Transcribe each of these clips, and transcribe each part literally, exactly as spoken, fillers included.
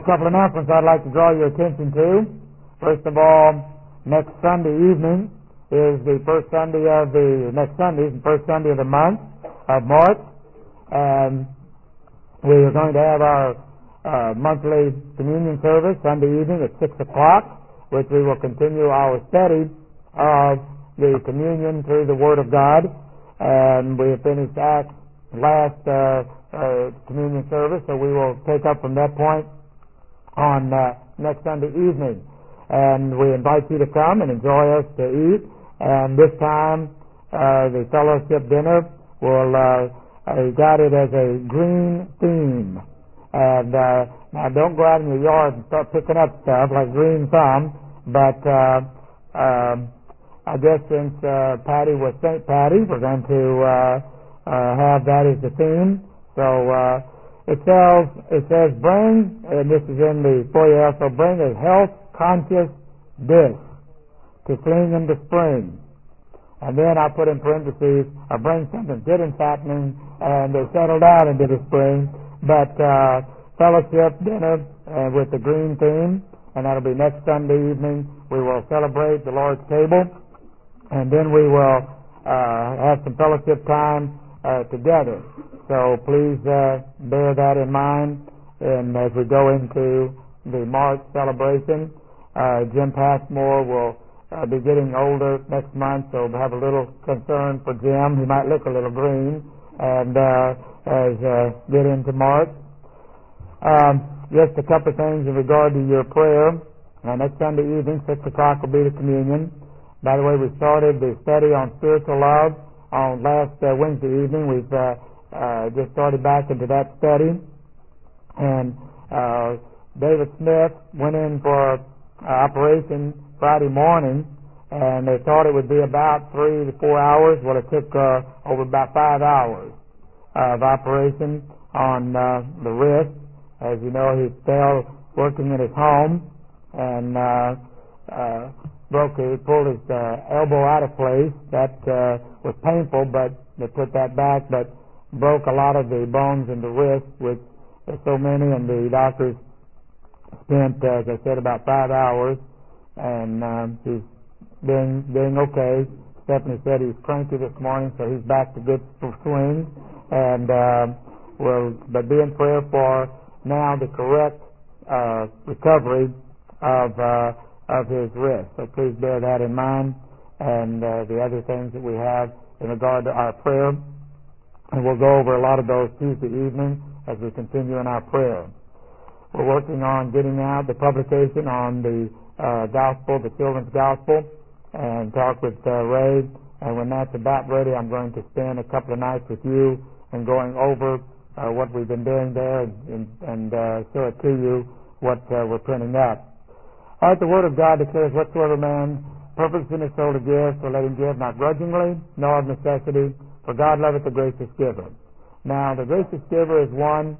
a couple of announcements I'd like to draw your attention to. First of all, next Sunday evening is the first Sunday of the next Sunday is the first Sunday of the month of March, and we are going to have our uh, monthly communion service Sunday evening at six o'clock, which we will continue our study of the communion through the Word of God, and we have finished Acts last uh, uh, communion service, so we will take up from that point on uh, next Sunday evening. And we invite you to come and enjoy us to eat. And this time, uh, the fellowship dinner will uh, uh, got it as a green theme. And uh, now, don't go out in your yard and start picking up stuff like green thumb. But uh, um, I guess since uh, Patty was Saint Patty, we're going to uh, uh, have that as the theme. So uh, it says it says bring, and this is in the foyer. So bring a health conscious dish to fling into spring. And then I put in parentheses, I bring something good and fattening, and they settle down into the spring. But uh, fellowship dinner uh, with the green theme, and that'll be next Sunday evening. We will celebrate the Lord's table, and then we will uh, have some fellowship time uh, together. So please uh, bear that in mind, and as we go into the March celebration. Uh, Jim Passmore will uh, be getting older next month, so we'll have a little concern for Jim. He might look a little green, and uh, as uh, get into March. Um, just a couple of things in regard to your prayer. Uh, next Sunday evening, six o'clock will be the communion. By the way, we started the study on spiritual love on last uh, Wednesday evening. We've uh, uh, just started back into that study, and uh, David Smith went in for Uh, operation Friday morning, and they thought it would be about three to four hours. Well, it took uh, over about five hours of operation on uh, the wrist. As you know, he fell working in his home and uh, uh, broke. He pulled his uh, elbow out of place. That uh, was painful, but they put that back. But broke a lot of the bones in the wrist, which there's so many, and the doctors spent, uh, as I said, about five hours, and um, he's doing doing okay. Stephanie said he's cranky this morning, so he's back to good swing. And uh, will but be in prayer for now the correct uh, recovery of uh, of his wrist. So please bear that in mind, and uh, the other things that we have in regard to our prayer, and we'll go over a lot of those Tuesday evening as we continue in our prayer. We're working on getting out the publication on the uh, gospel, the children's gospel, and talk with uh, Ray. And when that's about ready, I'm going to spend a couple of nights with you and going over uh, what we've been doing there and, and, and uh, show it to you what uh, we're printing up. All right, the Word of God declares, whatsoever man purpose in his soul to give, so let him give, not grudgingly, nor of necessity, for God loveth the gracious giver. Now, the gracious giver is one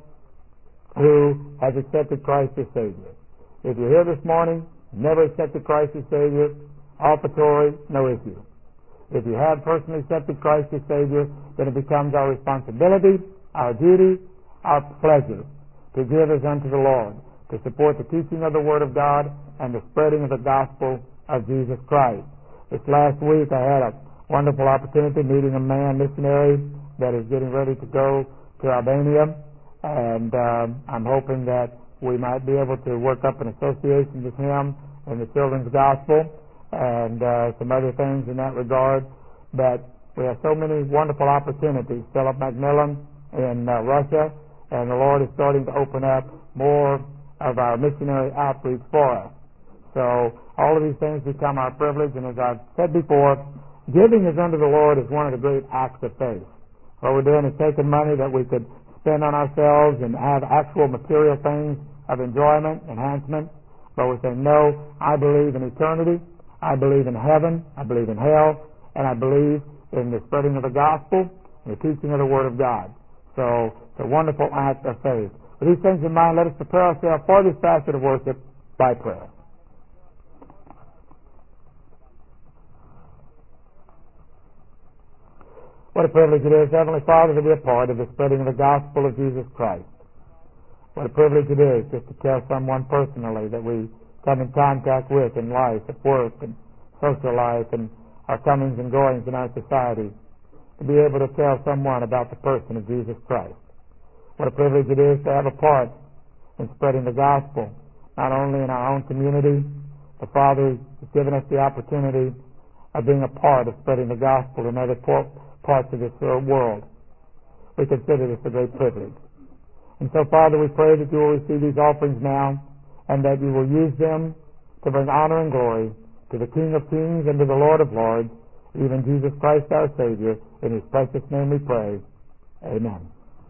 who has accepted Christ as Savior. If you're here this morning, never accepted Christ as Savior, offertory, no issue. If you have personally accepted Christ as Savior, then it becomes our responsibility, our duty, our pleasure to give as unto the Lord, to support the teaching of the Word of God and the spreading of the gospel of Jesus Christ. This last week I had a wonderful opportunity meeting a man missionary that is getting ready to go to Albania. And um, I'm hoping that we might be able to work up an association with him in the children's gospel and uh, some other things in that regard. But we have so many wonderful opportunities. Philip Macmillan in uh, Russia, and the Lord is starting to open up more of our missionary outreach for us. So all of these things become our privilege, and as I've said before, giving is unto the Lord is one of the great acts of faith. What we're doing is taking money that we could spend on ourselves and have actual material things of enjoyment, enhancement, but we say, no, I believe in eternity, I believe in heaven, I believe in hell, and I believe in the spreading of the gospel and the teaching of the Word of God. So it's a wonderful act of faith. With these things in mind, let us prepare ourselves for this facet of worship by prayer. What a privilege it is, Heavenly Father, to be a part of the spreading of the gospel of Jesus Christ. What a privilege it is just to tell someone personally that we come in contact with in life, at work, and social life, and our comings and goings in our society, to be able to tell someone about the person of Jesus Christ. What a privilege it is to have a part in spreading the gospel, not only in our own community. The Father has given us the opportunity of being a part of spreading the gospel in other parts of this world. We consider this a great privilege. And so, Father, we pray that you will receive these offerings now, and that you will use them to bring honor and glory to the King of Kings and to the Lord of Lords, even Jesus Christ our Savior. In his precious name we pray. Amen.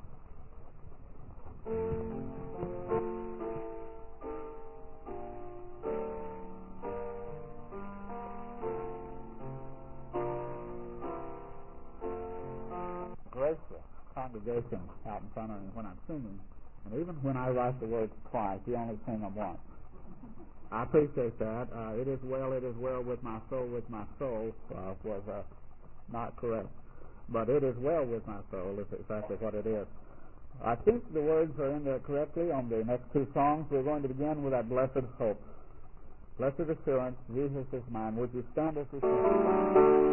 Gracious congregation out in front of me when I'm singing, and even when I write the words twice, you only sing them once. I appreciate that. Uh, it is well, it is well with my soul, with my soul uh, was uh, not correct. But it is well with my soul is exactly what it is. I think the words are in there correctly on the next two songs. We're going to begin with that blessed hope. Blessed assurance, Jesus is mine. Would you stand as we sing?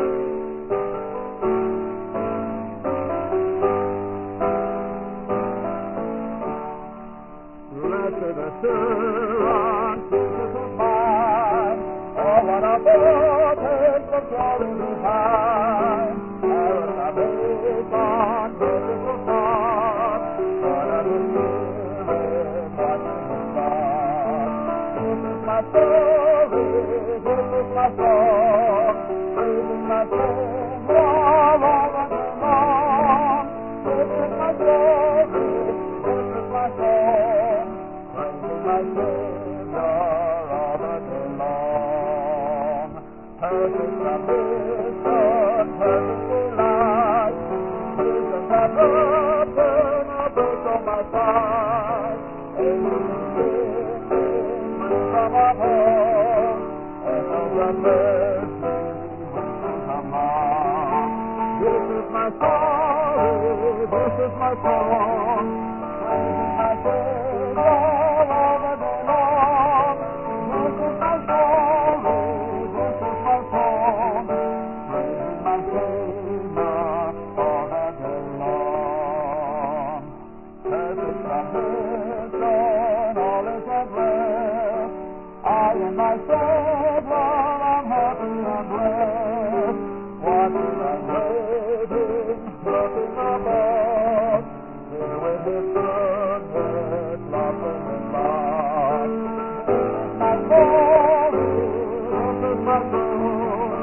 Blessed assurance, Jesus is mine. Oh, what a foretaste of glory divine. Salvation, beautiful God. What a spirit, watching the God. This is my story, this is my song. Praising my Savior all the day long. This is my story, this is my song. Praising my Savior all the day long. Perfect submission, perfect delight. Jesus has opened a break on my side. Angels singing, bring from our home. Echoes of mercy, wisdom come on. This is my story, this is my song. Praising my Savior all the day long. This is my story, this is my song. Praising my Savior all the day long. Perfect submission, all is at rest. I and my Savior am happy and blessed. Watching and waiting, looking above. Filled with his goodness, love and love. This is my glory, this is my song.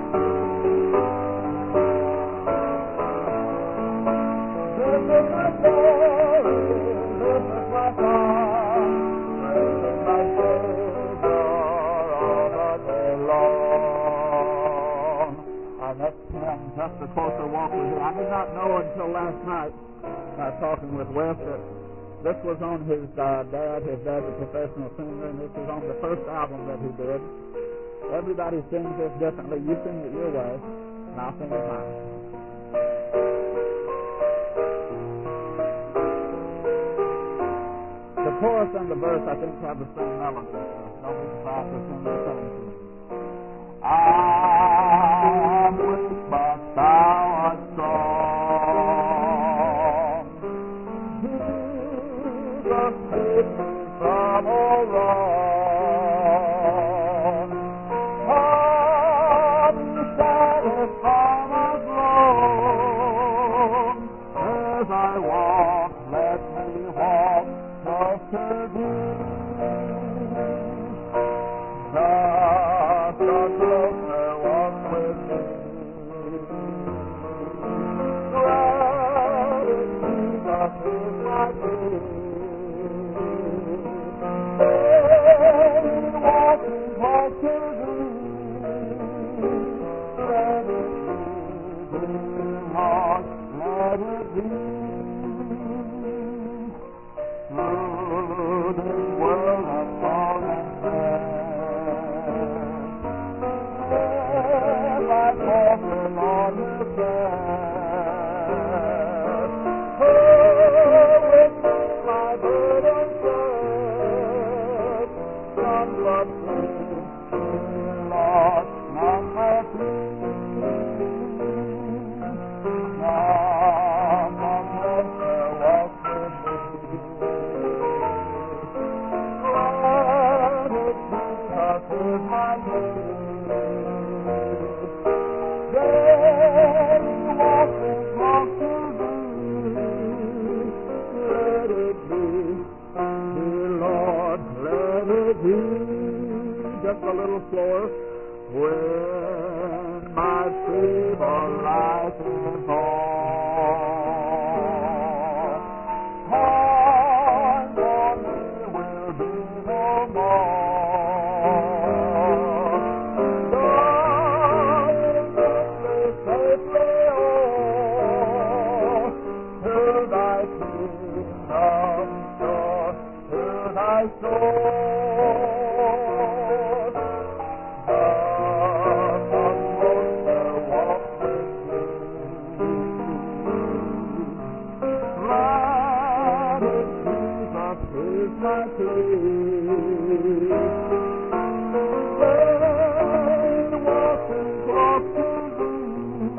This is my story, this is my song. Praising my Savior all the day long. I met him just a closer walk with him. I did not know until last night, uh, talking with Wes, that this was on his uh, dad. His dad's a professional singer, and this was on the first album that he did. Everybody sings this differently. You sing it your way, and I'll sing it mine. The chorus and the verse, I think, have the same melody, so don't be surprised to sing the same to me. I'm weak, but thou art strong. Jesus, save me from all wrong. Come, satisfy my soul. As I walk, let me walk just to thee. Just a closer walk with thee. Granted, Jesus is my peace. Steady walking close to thee. Let it be, dear Lord, let it be. Through this world of thorn and thread, none but thee, Lord, none but thee. None but nature walks with thee. Blessed Jesus is my name. Daily walking close to thee. Let it be, dear Lord, let it be. Just a little slower. When my feeble life is o'er, time for me will be no more. Going safely, safely, oh, to thy kingdom shore, to thy shore. My plea, when walking close to thee,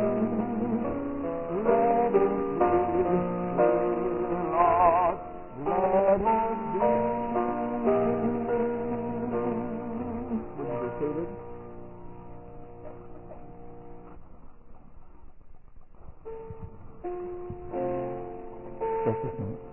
let it be, Lord, let it be. Would you be seated? Precious name.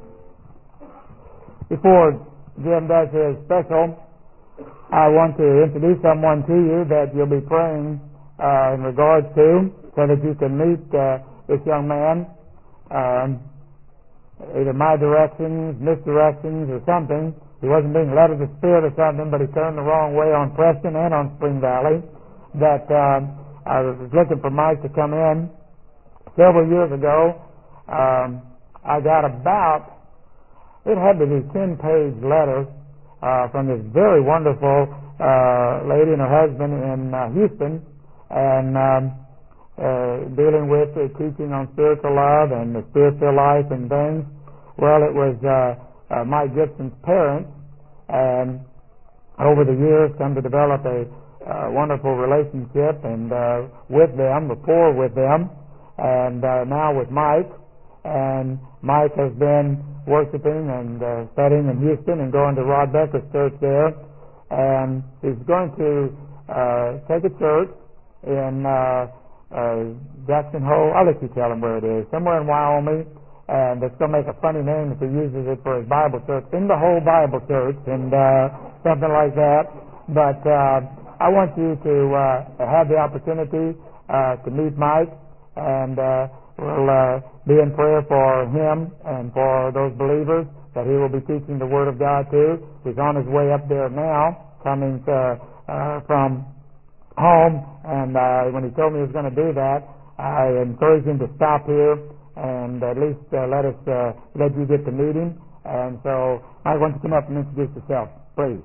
Before Jim does his special, I want to introduce someone to you that you'll be praying uh, in regards to, so that you can meet uh, this young man, um, either my directions, misdirections, or something. He wasn't being led of the Spirit or something, but he turned the wrong way on Preston and on Spring Valley. That uh, I was looking for Mike to come in. Several years ago, um, I got about It had to be a ten-page letter uh, from this very wonderful uh, lady and her husband in uh, Houston, and um, uh, dealing with uh, teaching on spiritual love and the spiritual life and things. Well, it was uh, uh, Mike Gibson's parents, and over the years come to develop a uh, wonderful relationship and uh, with them, rapport with them, and uh, now with Mike. And Mike has been worshiping and uh, studying in Houston and going to Rod Becker's church there. And he's going to uh, take a church in uh, uh, Jackson Hole. I'll let you tell him where it is. Somewhere in Wyoming. And it's going to make a funny name if he uses it for his Bible church. In the Whole Bible Church and uh, something like that. But uh, I want you to uh, have the opportunity uh, to meet Mike. And uh, we'll uh, be in prayer for him and for those believers that he will be teaching the Word of God to. He's on his way up there now, coming to, uh, from home, and uh, when he told me he was going to do that, I encouraged him to stop here and at least uh, let us uh, let you get to meet him. And so I want you to come up and introduce yourself, please.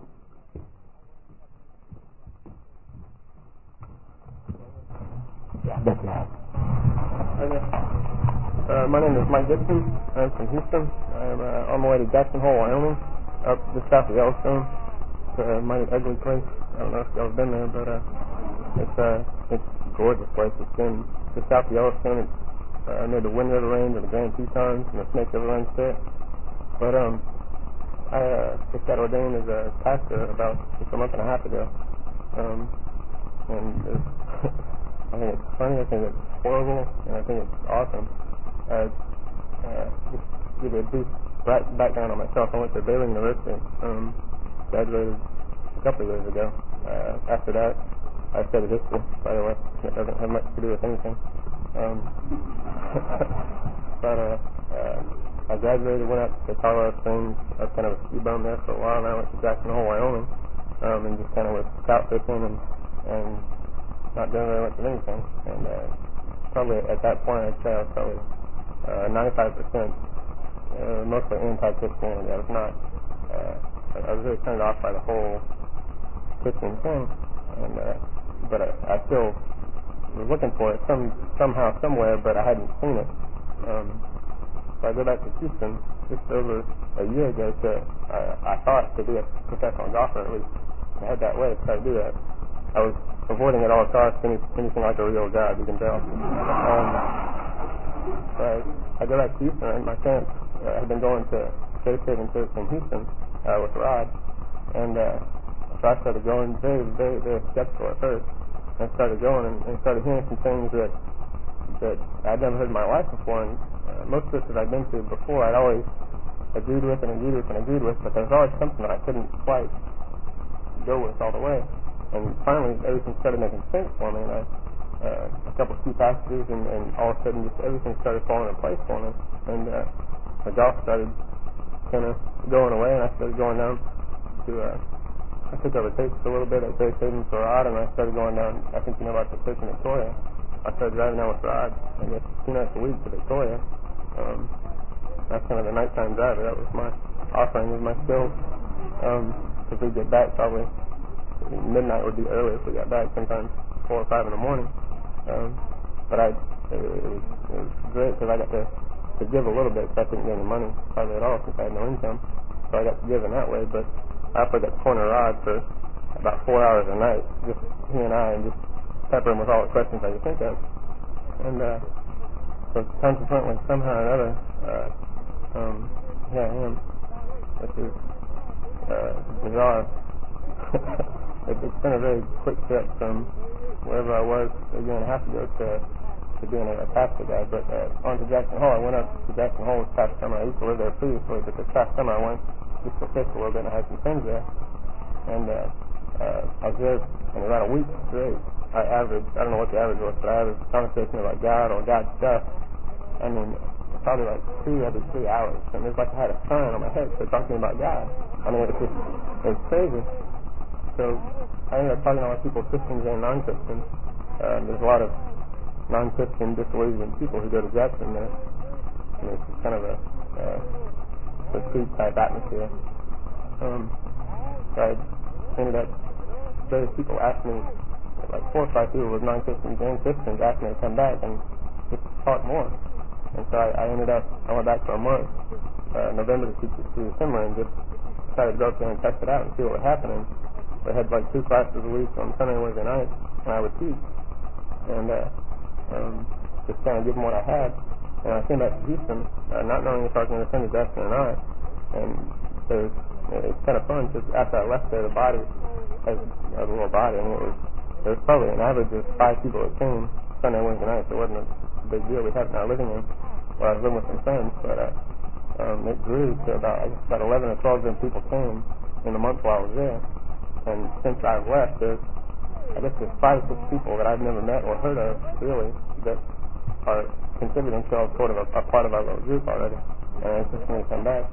Yeah, that's right. Uh, my name is Mike Gibson. I'm from Houston. I'm uh, on my way to Jackson Hole, Wyoming, up just south of Yellowstone. It's a mighty ugly place. I don't know if y'all have been there, but uh, it's uh, it's a gorgeous place. It's in just south of Yellowstone. It's uh, near the Wind River Range and the Grand Tetons and the Snake River runs through it. But um, I uh, just got ordained as a pastor about just a month and a half ago. Um, and it's I think it's funny, I think it's horrible, and I think it's awesome. Uh, uh, just to give you a brief background on myself, I went to Baylor University, um, graduated a couple of years ago. Uh, after that, I studied history, by the way. It doesn't have much to do with anything. Um, but uh, uh, I graduated, went out to Colorado Springs. I was kind of a ski bum there for a while, and I went to Jackson Hole, Wyoming, um, and just kind of was trout fishing and, and not doing very much of anything, and uh, probably at that point I'd say I was probably uh, ninety-five percent uh, mostly anti-Christianity. I was not, uh, I was really turned off by the whole Christian thing, and uh, but I, I still was looking for it some somehow, somewhere, but I hadn't seen it. Um, so I go back to Houston just over a year ago to, uh, I thought, to be a professional golfer at least. head that way to try to do that. I was avoiding at all costs any, anything like a real God, you can tell. Um, so I, I go back to Houston, and my parents uh, had been going to Faith Saving Church in Houston uh, with Rod, and uh, so I started going very, very, very skeptical at first, and started going and, and started hearing some things that that I'd never heard in my life before, and uh, most churches I'd been to before I'd always agreed with and agreed with and agreed with, but there was always something that I couldn't quite go with all the way. And finally, everything started making sense for me, and I, uh, a couple of key passages, and, and all of a sudden, just everything started falling in place for me. And uh, the golf started kind of going away, and I started going down to. Uh, I took over tapes a little bit at Faith Saving for Rod, and I started going down. I think you know about the church in Victoria. I started driving down with Rod, I guess, two nights a week to Victoria. Um, that's kind of the nighttime driver. That was my offering of my skills. Um, if we get back, probably midnight would be early if we got back, sometimes four or five in the morning. Um, but I, it, it, was, it was great because I got to, to give a little bit, because I couldn't get any money hardly at all since I had no income. So I got to give in that way. But I played that corner Rod for about four hours a night, just he and I, and just pepper him with all the questions I could think of. And uh, so consequently, somehow or another, uh, um, here I am, which is uh, bizarre. it, it's been a very quick trip from wherever I was a year and a half ago to, to being a, a pastor guy. But uh, on to Jackson Hole. I went up to Jackson Hole this past summer. I used to live there previously, but this past summer I went just to fish a little bit, and I had some friends there. And uh, uh, I was there in about a week straight. I averaged, I don't know what the average was, but I averaged conversation about God or God stuff. I mean, probably like two every three hours. And it was like I had a sign on my head for talking about God. I mean, it was just, it was crazy. So I ended up talking to a lot of people, Christians and non-Christians. Uh, there's a lot of non-Christian, disillusioned people who go to Jackson there. I mean, it's just kind of a uh, retreat-type atmosphere. Um, so I ended up, various people asked me, like four or five people with non-Christians and Christians asked me to come back and just talk more. And so I, I ended up, I went back for a month, uh, November to, to December, and just decided to go up there and test it out and see what would happen. And I had like two classes a week on Sunday and Wednesday night, and I would teach, and uh, um, just kind of give them what I had. And I came back to Houston, uh, not knowing if I was going to send to Jackson or not. And it was, it's kind of fun because after I left there, the body has a little body, and it was there was probably an average of five people that came Sunday and Wednesday night. So it wasn't a big deal. We had it in our living room where I was living with some friends, but uh, um, it grew to about I guess about eleven or twelve different people came in the month while I was there. And since I've left, there's I guess there's five or six people that I've never met or heard of really that are considering themselves sort of a, a part of our little group already, and it's just going to come back.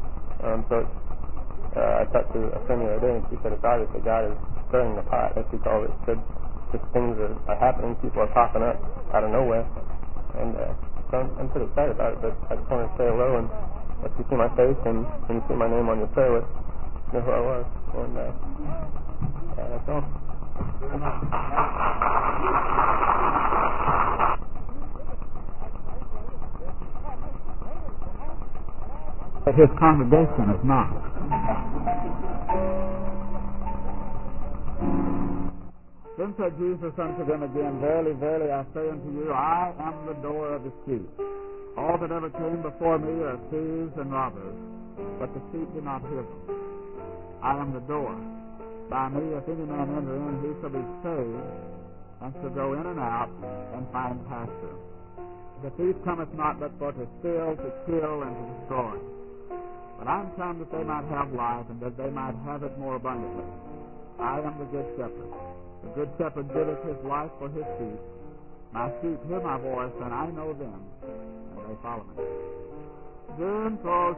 Um, so it's, uh, I talked to a friend the other day, and she said it's obvious that God is stirring the pot, as she called it. She said just things are, are happening, people are popping up out of nowhere, and uh, so I'm, I'm pretty excited about it. But I just wanted to say hello, and if you see my face and, and you see my name on your prayer list, you know who I was, and uh, uh, that's all. But his congregation is not. Then said Jesus unto them again, Verily, verily, I say unto you, I am the door of the sheep. All that ever came before me are thieves and robbers, but the sheep do not hear them. I am the door. By me, if any man enter in, he shall be saved, and shall go in and out, and find pasture. The thief cometh not but for to steal, to kill, and to destroy. But I am come that they might have life, and that they might have it more abundantly. I am the good shepherd. The good shepherd giveth his life for his sheep. My sheep hear my voice, and I know them, and they follow me. Gentle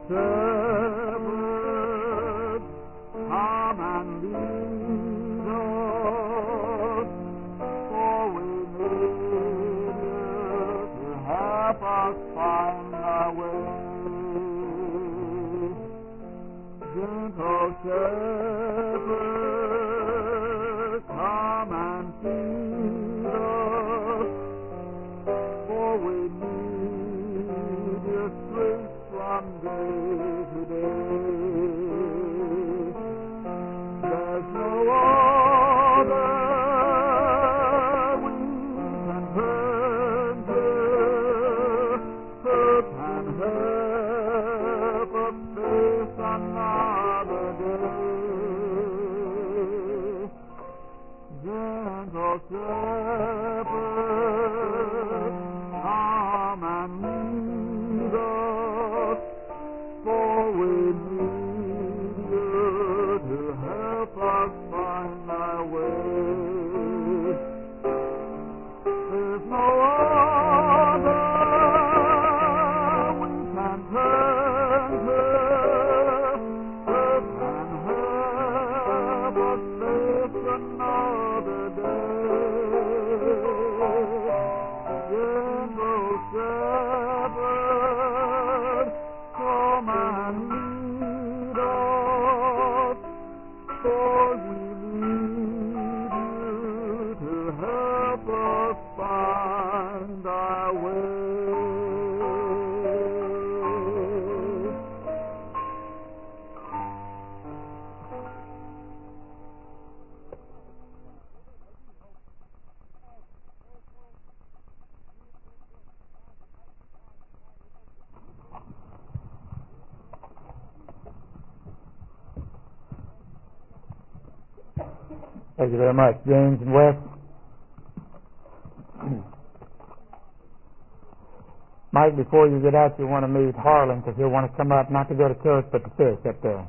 shepherd, come and lead us, for we need you to help us find our way. Gentle shepherd, come and feed us, for we need your strength from day to day. There's no shepherd, come and lead us, for we need you to help us find our way. There's no other we can turn to that can help us face another day. Gentle shepherd, come and lead us, for we need you to help us find our way. Thank you very much, James and Wes. Mike, before you get out, you want to meet Harlan because he'll want to come up, not to go to church, but to fish up there.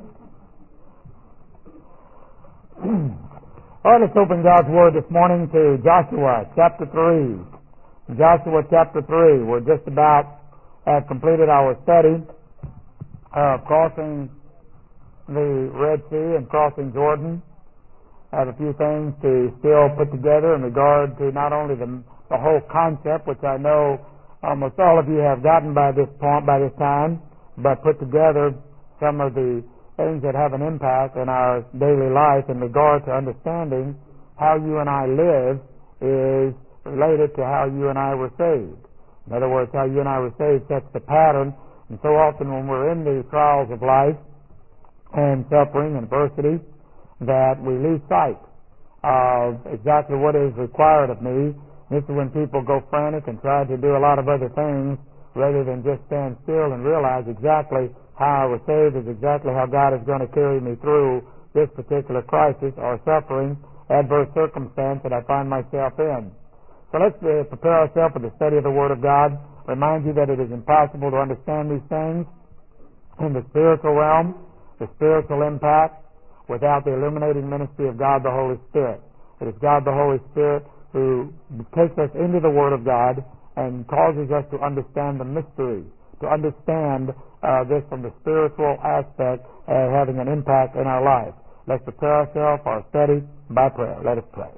All right, let's open God's Word this morning to Joshua chapter three. Joshua chapter three. We're just about have completed our study of crossing the Red Sea and crossing Jordan. I have a few things to still put together in regard to not only the, the whole concept, which I know almost all of you have gotten by this point, by this time, but put together some of the things that have an impact in our daily life in regard to understanding how you and I live is related to how you and I were saved. In other words, how you and I were saved sets the pattern, and so often when we're in the trials of life and suffering and adversity, that we lose sight of exactly what is required of me. This is when people go frantic and try to do a lot of other things rather than just stand still and realize exactly how I was saved is exactly how God is going to carry me through this particular crisis or suffering, adverse circumstance that I find myself in. So let's uh, prepare ourselves for the study of the Word of God. Remind you that it is impossible to understand these things in the spiritual realm, the spiritual impact, without the illuminating ministry of God the Holy Spirit. It is God the Holy Spirit who takes us into the Word of God and causes us to understand the mystery, to understand uh, this from the spiritual aspect uh, having an impact in our life. Let's prepare ourselves for our study by prayer. Let us pray.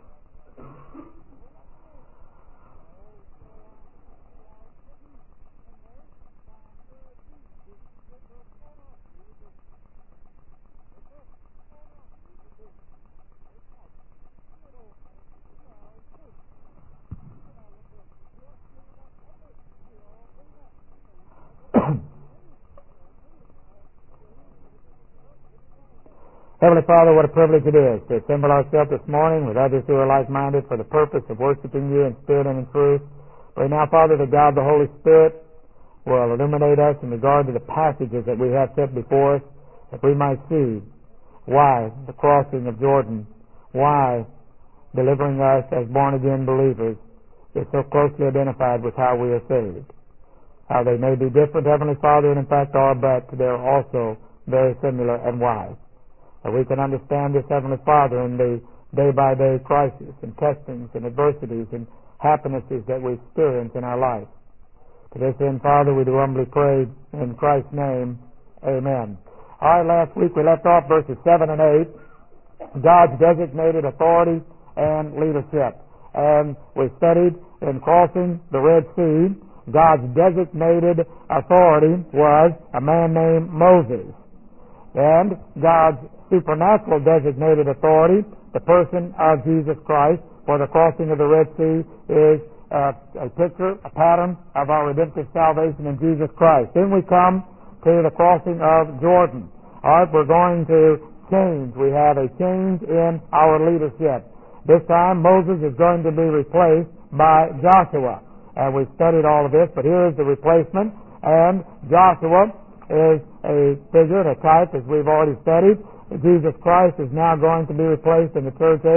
Heavenly Father, what a privilege it is to assemble ourselves this morning with others who are like-minded for the purpose of worshiping you in spirit and in truth. Pray now, Father, that God the Holy Spirit will illuminate us in regard to the passages that we have set before us, that we might see why the crossing of Jordan, why delivering us as born-again believers is so closely identified with how we are saved. How they may be different, Heavenly Father, and in fact are, but they're also very similar, and why. That we can understand this, Heavenly Father, in the day-by-day crisis and testings and adversities and happinesses that we experience in our life. To this end, Father, we do humbly pray in Christ's name. Amen. All right, last week we left off verses seven and eight, God's designated authority and leadership. And we studied in crossing the Red Sea, God's designated authority was a man named Moses. And God's supernatural designated authority, the person of Jesus Christ, for the crossing of the Red Sea is uh, a picture, a pattern of our redemptive salvation in Jesus Christ. Then we come to the crossing of Jordan. All right, we're going to change. We have a change in our leadership. This time Moses is going to be replaced by Joshua. And we've studied all of this, but here is the replacement. And Joshua is a figure, a type, as we've already studied. Jesus Christ is now going to be replaced in the church age,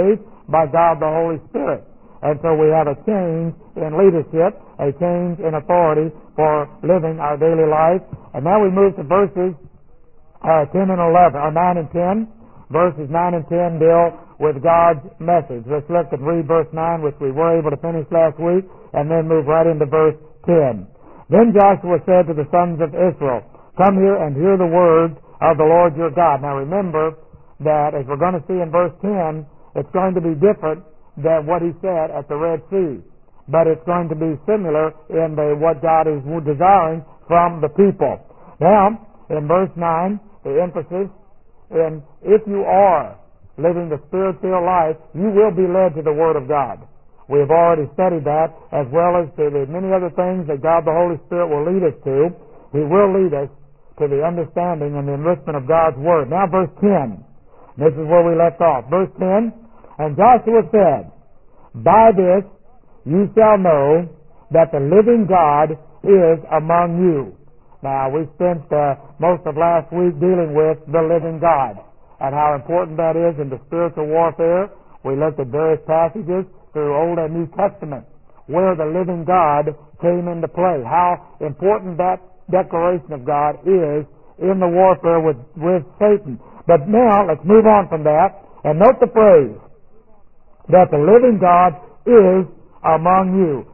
by God the Holy Spirit. And so we have a change in leadership, a change in authority for living our daily life. And now we move to verses uh, ten and eleven, or nine and ten. Verses nine and ten deal with God's message. Let's look and read verse nine, which we were able to finish last week, and then move right into verse ten. Then Joshua said to the sons of Israel, "Come here and hear the words of the Lord your God." Now remember that, as we're going to see in verse ten, it's going to be different than what he said at the Red Sea. But it's going to be similar in the, what God is desiring from the people. Now, in verse nine, the emphasis in if you are living the Spirit-filled life, you will be led to the Word of God. We have already studied that, as well as to the many other things that God the Holy Spirit will lead us to. He will lead us to the understanding and the enrichment of God's Word. Now verse ten. This is where we left off. Verse ten, "And Joshua said, By this you shall know that the living God is among you." Now, we spent uh, most of last week dealing with the living God and how important that is in the spiritual warfare. We looked at various passages through Old and New Testament where the living God came into play, how important that declaration of God is in the warfare with, with Satan. But now, let's move on from that and note the phrase that the living God is among you.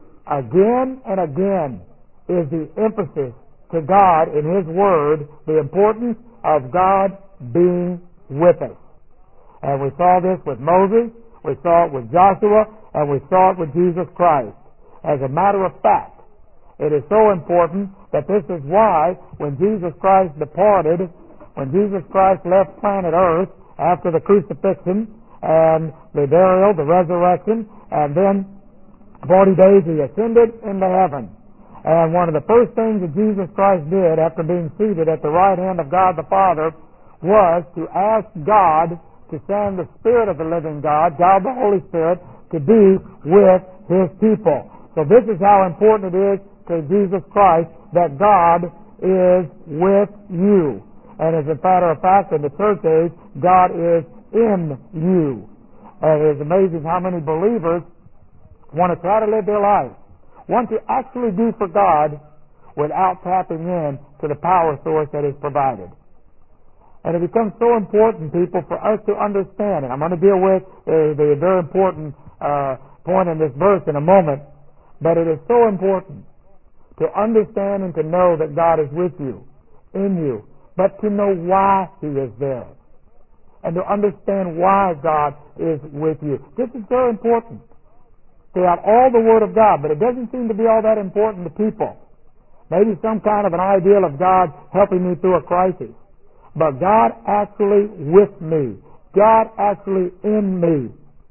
Again and again is the emphasis to God in His Word, the importance of God being with us. And we saw this with Moses, we saw it with Joshua, and we saw it with Jesus Christ. As a matter of fact, it is so important that this is why when Jesus Christ departed, when Jesus Christ left planet Earth after the crucifixion and the burial, the resurrection, and then forty days He ascended into heaven. And one of the first things that Jesus Christ did after being seated at the right hand of God the Father was to ask God to send the Spirit of the living God, God the Holy Spirit, to be with His people. So this is how important it is to Jesus Christ that God is with you. And as a matter of fact, in the church age, God is in you. And it is amazing how many believers want to try to live their life, want to actually do for God without tapping in to the power source that is provided. And it becomes so important, people, for us to understand, and I'm going to deal with uh, the very important uh, point in this verse in a moment, but it is so important to understand and to know that God is with you, in you, but to know why He is there, and to understand why God is with you. This is very important. To have all the Word of God, but it doesn't seem to be all that important to people. Maybe some kind of an ideal of God helping me through a crisis. But God actually with me, God actually in me,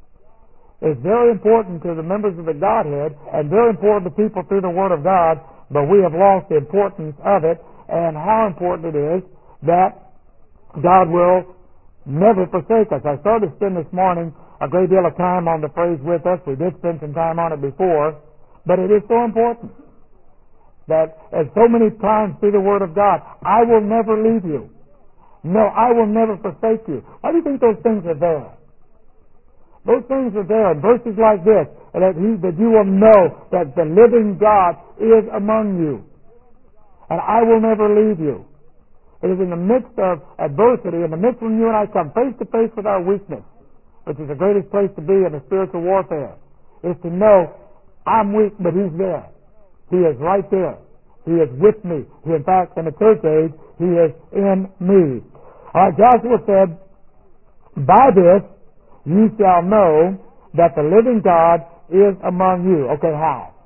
is very important to the members of the Godhead and very important to people through the Word of God, but we have lost the importance of it and how important it is that God will never forsake us. I started to spend this morning a great deal of time on the phrase "with us." We did spend some time on it before, but it is so important that as so many times through the Word of God, "I will never leave you. No, I will never forsake you." Why do you think those things are there? Those things are there in verses like this, that, he, that you will know that the living God is among you, and I will never leave you. It is in the midst of adversity, in the midst when you and I come face to face with our weakness, which is the greatest place to be in the spiritual warfare, is to know I'm weak, but He's there. He is right there. He is with me. He, in fact, in the church age, He is in me. All right, Joshua said, "By this you shall know that the living God is among you." Okay, how?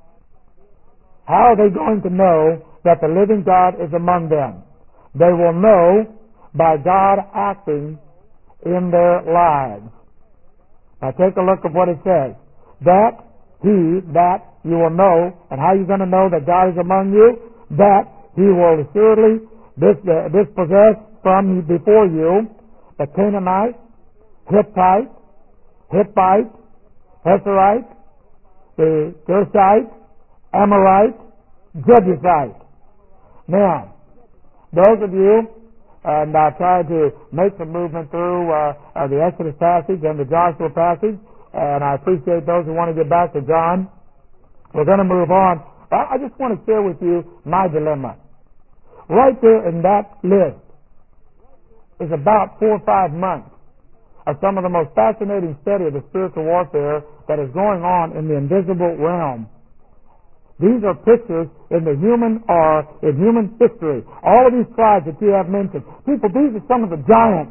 How are they going to know that the living God is among them? They will know by God acting in their lives. Now take a look at what it says. That He, that you will know, and how are you going to know that God is among you? That He will assuredly dis- uh, dispossess from before you the Canaanite, Hittite, Hittite, Hezrite, the Girshite, Amorite, Jebusite. Now, those of you and I tried to make some movement through uh, uh, the Exodus passage and the Joshua passage, and I appreciate those who want to get back to John. We're going to move on. I, I just want to share with you my dilemma. Right there in that list is about four or five months of some of the most fascinating study of the spiritual warfare that is going on in the invisible realm. These are pictures in the human or in human history. All of these tribes that you have mentioned. People, these are some of the giants.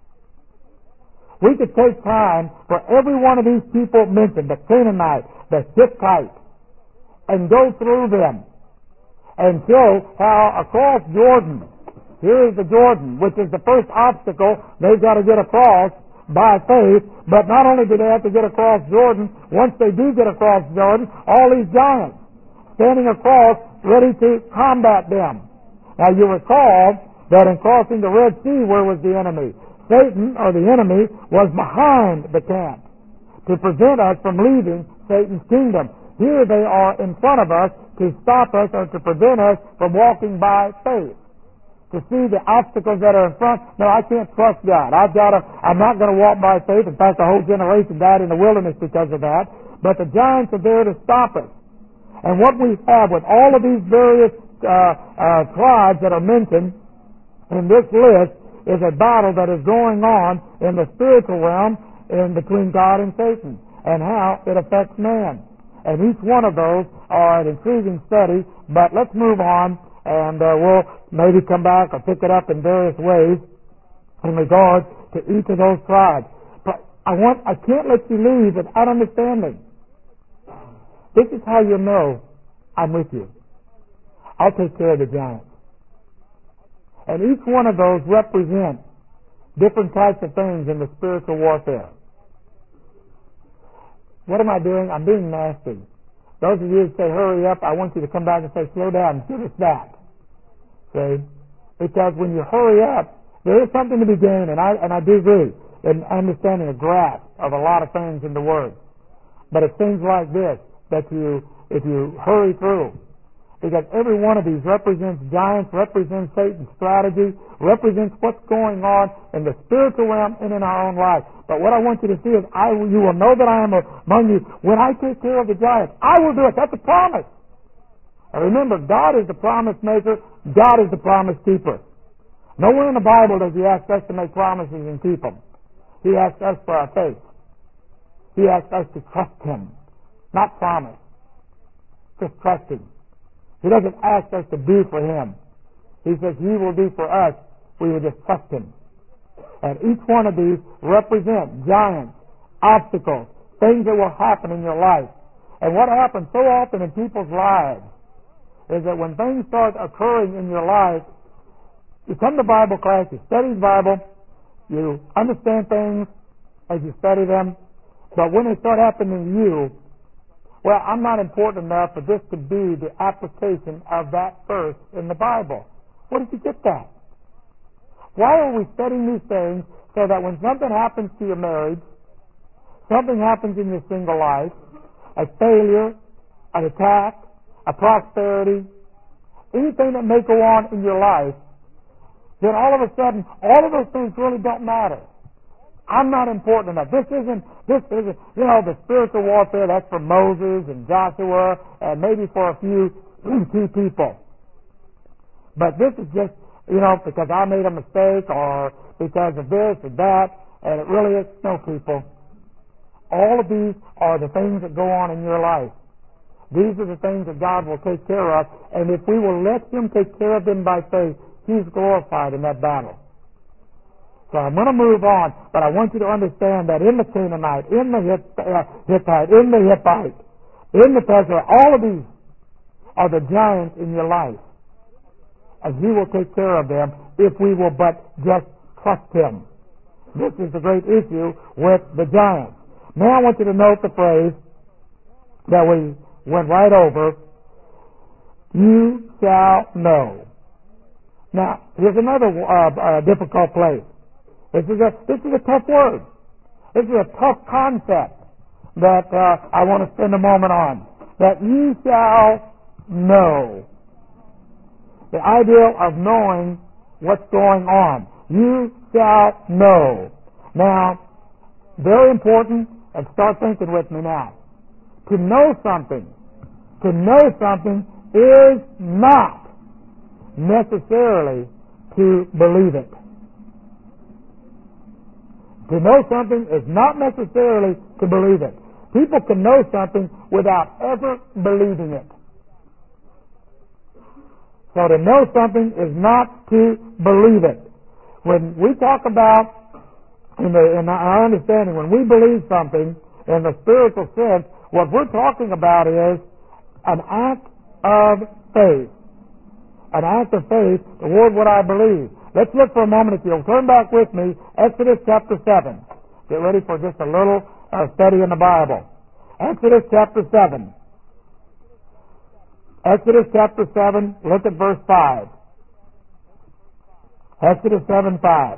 We could take time for every one of these people mentioned, the Canaanite, the Hittite, and go through them and show how across Jordan, here is the Jordan, which is the first obstacle they've got to get across by faith, but not only do they have to get across Jordan, once they do get across Jordan, all these giants standing across ready to combat them. Now you recall that in crossing the Red Sea, where was the enemy? Satan, or the enemy, was behind the camp to prevent us from leaving Satan's kingdom. Here they are in front of us to stop us or to prevent us from walking by faith. To see the obstacles that are in front. No, I can't trust God. I've got to, I'm not going to walk by faith. In fact, a whole generation died in the wilderness because of that. But the giants are there to stop us. And what we have with all of these various uh, uh, tribes that are mentioned in this list is a battle that is going on in the spiritual realm in between God and Satan, and how it affects man. And each one of those are an intriguing study, but let's move on, and uh, we'll maybe come back or pick it up in various ways in regard to each of those tribes. But I want, I can't let you leave without understanding. This is how you know I'm with you. I'll take care of the giants. And each one of those represents different types of things in the spiritual warfare. What am I doing? I'm being nasty. Those of you who say, hurry up, I want you to come back and say, slow down, give us that. See? Because when you hurry up, there is something to be gained, and I, and I do agree in understanding a grasp of a lot of things in the Word. But it seems like this, that you, if you hurry through, because every one of these represents giants, represents Satan's strategy, represents what's going on in the spiritual realm and in our own life. But what I want you to see is, I, you will know that I am among you when I take care of the giants. I will do it. That's a promise. And remember, God is the promise maker. God is the promise keeper. Nowhere in the Bible does He ask us to make promises and keep them. He asks us for our faith. He asks us to trust Him, not promise. Just trust Him. He doesn't ask us to do for Him. He says He will do for us. We will just trust Him. And each one of these represent giants, obstacles, things that will happen in your life. And what happens so often in people's lives is that when things start occurring in your life, you come to Bible class, you study the Bible, you understand things as you study them, but when they start happening to you, well, I'm not important enough for this to be the application of that verse in the Bible. Where did you get that? Why are we studying these things so that when something happens to your marriage, something happens in your single life, a failure, an attack, a prosperity, anything that may go on in your life, then all of a sudden, all of those things really don't matter. I'm not important enough. This isn't, this isn't, you know, the spiritual warfare, that's for Moses and Joshua and maybe for a few key people. But this is just, you know, because I made a mistake or because of this or that, and it really is, no, people. All of these are the things that go on in your life. These are the things that God will take care of, and if we will let Him take care of them by faith, He's glorified in that battle. So I'm going to move on, but I want you to understand that in the Canaanite, in the Hittite, in the Hittite, in the Pezerah, all of these are the giants in your life. And He will take care of them if we will but just trust Him. This is the great issue with the giants. Now I want you to note the phrase that we went right over, you shall know. Now, here's another uh, uh, difficult place. This is a this is a tough word. This is a tough concept that uh, I want to spend a moment on. That you shall know. The idea of knowing what's going on. You shall know. Now, very important, and start thinking with me now. To know something, to know something is not necessarily to believe it. To know something is not necessarily to believe it. People can know something without ever believing it. So to know something is not to believe it. When we talk about, in, the, in our understanding, when we believe something in the spiritual sense, what we're talking about is an act of faith. An act of faith toward what I believe. Let's look for a moment, if you'll turn back with me, Exodus chapter seven. Get ready for just a little uh, study in the Bible. Exodus chapter seven. Exodus chapter seven, look at verse five. Exodus seven five.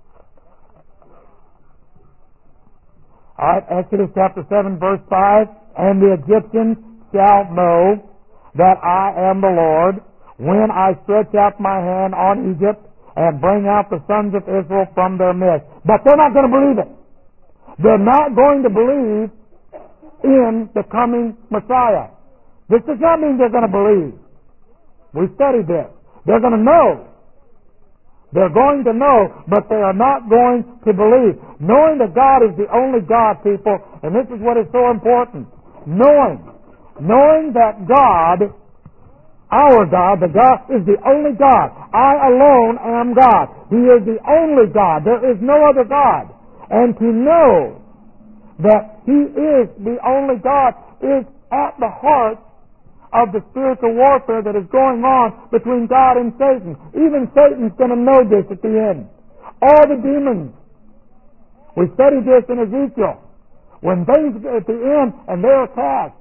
All right, Exodus chapter seven, verse five. And the Egyptians shall know that I am the Lord when I stretch out my hand on Egypt and bring out the sons of Israel from their midst. But they're not going to believe it. They're not going to believe in the coming Messiah. This does not mean they're going to believe. We studied this. They're going to know. They're going to know, but they are not going to believe. Knowing that God is the only God, people, and this is what is so important. Knowing. Knowing that God, our God, the God, is the only God. I alone am God. He is the only God. There is no other God. And to know that He is the only God is at the heart of the spiritual warfare that is going on between God and Satan. Even Satan's going to know this at the end. All the demons. We studied this in Ezekiel. When things at the end and they are cast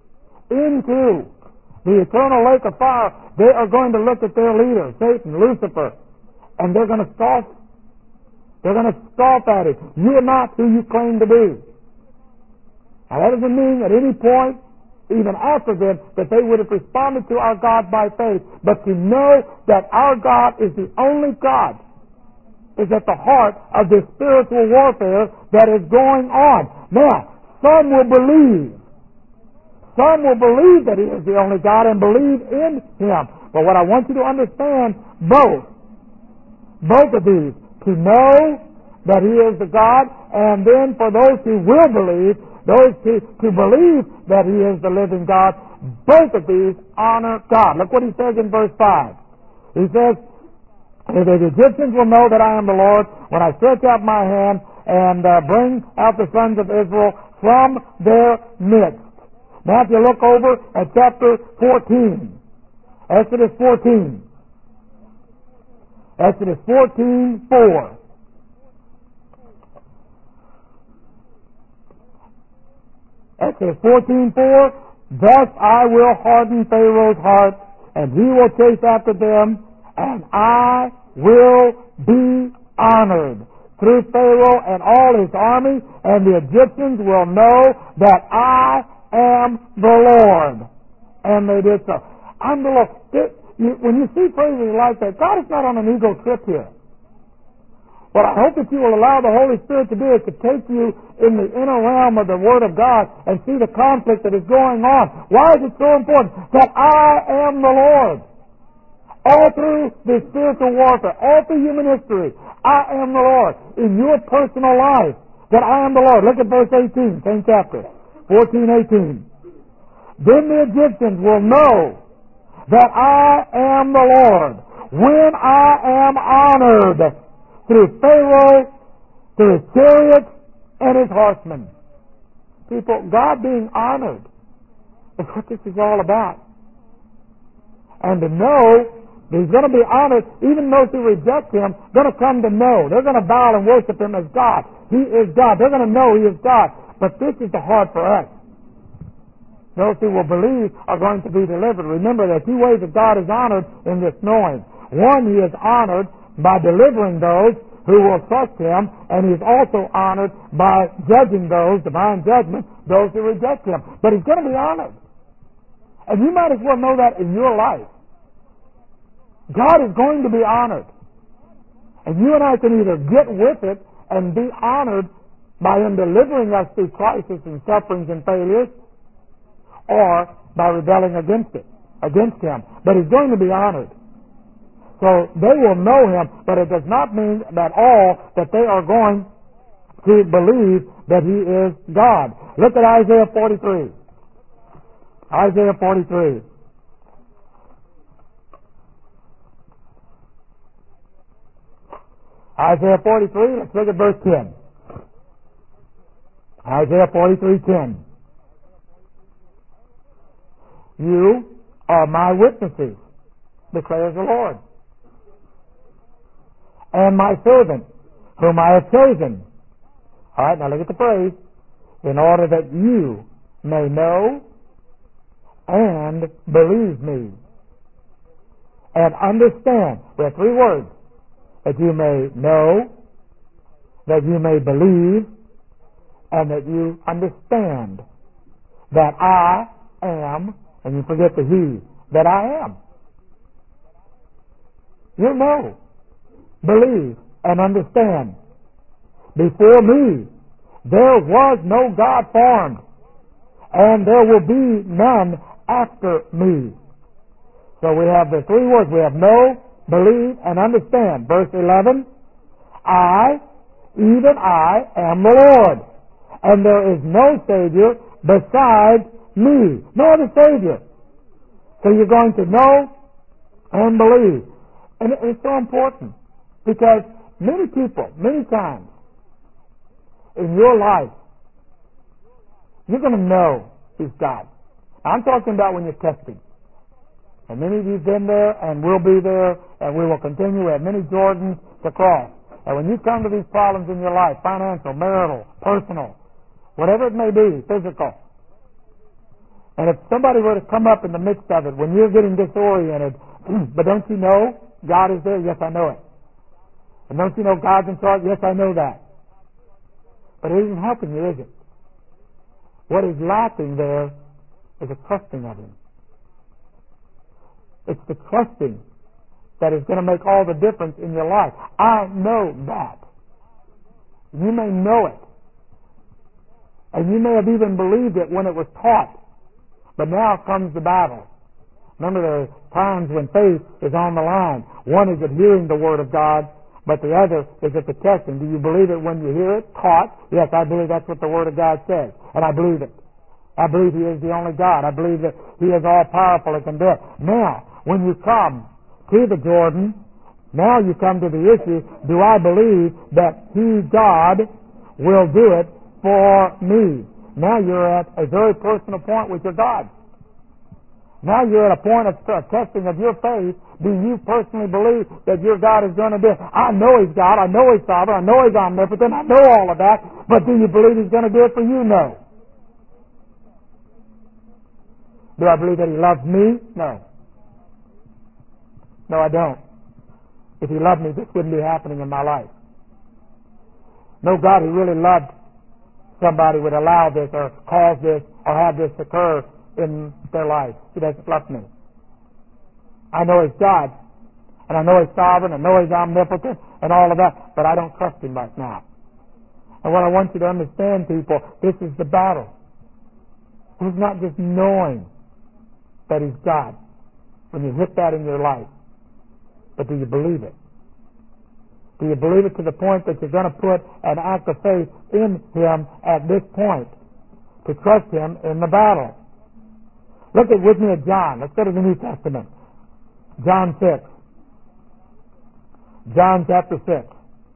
into the eternal lake of fire, they are going to look at their leader, Satan, Lucifer, and they're going to scoff. They're going to scoff at it. You are not who you claim to be. Now that doesn't mean at any point, even after them, that they would have responded to our God by faith. But to know that our God is the only God is at the heart of this spiritual warfare that is going on. Now, some will believe. Some will believe that He is the only God and believe in Him. But what I want you to understand, both, both of these, to know that He is the God, and then for those who will believe, those who to believe that He is the living God, both of these honor God. Look what He says in verse five. He says, the Egyptians will know that I am the Lord when I stretch out my hand and uh, bring out the sons of Israel from their midst. Now if you look over at chapter fourteen, Exodus fourteen. Exodus fourteen four. Exodus fourteen four, thus I will harden Pharaoh's heart, and he will chase after them, and I will be honored through Pharaoh and all his army, and the Egyptians will know that I am the Lord. And they did so. I'm the Lord. It, you, when you see phrases like that, God is not on an ego trip here. What I hope that you will allow the Holy Spirit to do is to take you in the inner realm of the Word of God and see the conflict that is going on. Why is it so important? That I am the Lord. All through the spiritual warfare, all through human history, I am the Lord. In your personal life, that I am the Lord. Look at verse eighteen, same chapter, fourteen eighteen. Then the Egyptians will know that I am the Lord when I am honored through Pharaoh, through his chariots, and his horsemen. People, God being honored is what this is all about. And to know that He's going to be honored, even those who reject Him, going to come to know. They're going to bow and worship Him as God. He is God. They're going to know He is God. But this is the heart for us. Those who will believe are going to be delivered. Remember, there are two ways that God is honored in this knowing. One, He is honored by delivering those who will trust Him, and He is also honored by judging those, divine judgment, those who reject Him. But He's going to be honored. And you might as well know that in your life. God is going to be honored. And you and I can either get with it and be honored by Him delivering us through crises and sufferings and failures, or by rebelling against it, against Him. But He's going to be honored. So they will know Him, but it does not mean that all that they are going to believe that He is God. Look at Isaiah forty-three. Isaiah forty-three. Isaiah forty-three, let's look at verse ten. Isaiah forty-three ten. You are my witnesses, declares the Lord, and my servant, whom I have chosen. All right, now look at the phrase. In order that you may know and believe me, and understand. We have three words. That you may know, that you may believe, and that you understand that I am, and you forget the He, that I am. You know, believe, and understand. Before me, there was no God formed, and there will be none after me. So we have the three words. We have know, believe, and understand. Verse eleven, I, even I, am the Lord, and there is no Savior besides me. No other Savior. So you're going to know and believe. And it's so important, because many people, many times, in your life, you're going to know He's God. I'm talking about when you're testing. And many of you have been there and will be there, and we will continue. We have many Jordans to cross. And when you come to these problems in your life, financial, marital, personal, whatever it may be, physical, and if somebody were to come up in the midst of it when you're getting disoriented, but don't you know God is there? Yes, I know it. And don't you know God's in charge? Yes, I know that. But it isn't helping you, is it? What is lacking there is a trusting of Him. It's the trusting that is going to make all the difference in your life. I know that. You may know it. And you may have even believed it when it was taught. But now comes the battle. Remember, there are times when faith is on the line. One is at hearing the Word of God, but the other is at the testing. Do you believe it when you hear it taught? Yes, I believe that's what the Word of God says. And I believe it. I believe He is the only God. I believe that He is all-powerful and can do it. Now, when you come to the Jordan, now you come to the issue, do I believe that He, God, will do it for me? Now you're at a very personal point with your God. Now you're at a point of uh, testing of your faith. Do you personally believe that your God is going to do it? I know He's God. I know He's sovereign. I know He's omnipotent. I know all of that. But do you believe He's going to do it for you? No. Do I believe that He loves me? No. No, I don't. If He loved me, this wouldn't be happening in my life. No God who really loved somebody would allow this or cause this or have this occur in their life. He doesn't love me. I know He's God, and I know He's sovereign, I know He's omnipotent, and all of that, but I don't trust Him right now. And what I want you to understand, people, this is the battle. It's not just knowing that He's God when you hit that in your life, but do you believe it? Do you believe it to the point that you're going to put an act of faith in Him at this point to trust Him in the battle? Look at with me at John. Let's go to the New Testament. John six. John chapter six.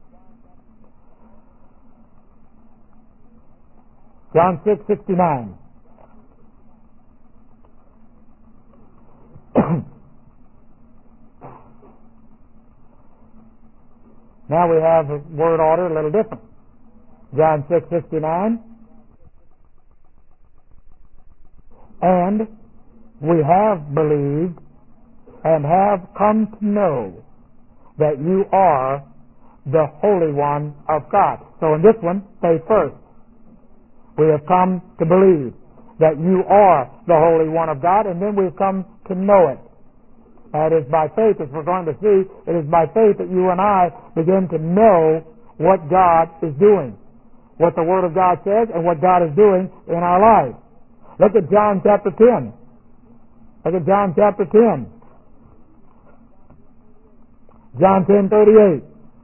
John six sixty-nine. Now we have a word order a little different. John six sixty-nine. And we have believed and have come to know that you are the Holy One of God. So in this one, faith first. We have come to believe that you are the Holy One of God, and then we've come to know it. That is by faith, as we're going to see, it is by faith that you and I begin to know what God is doing, what the Word of God says, and what God is doing in our lives. Look at John chapter ten. Look at John chapter ten. John ten thirty-eight.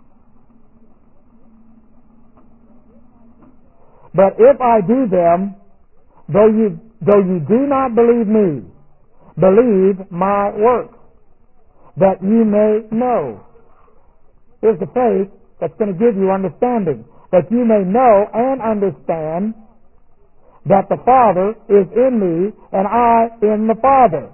But if I do them, though you though you do not believe me, believe my works, that you may know. Here's the faith that's going to give you understanding, that you may know and understand that the Father is in me and I in the Father.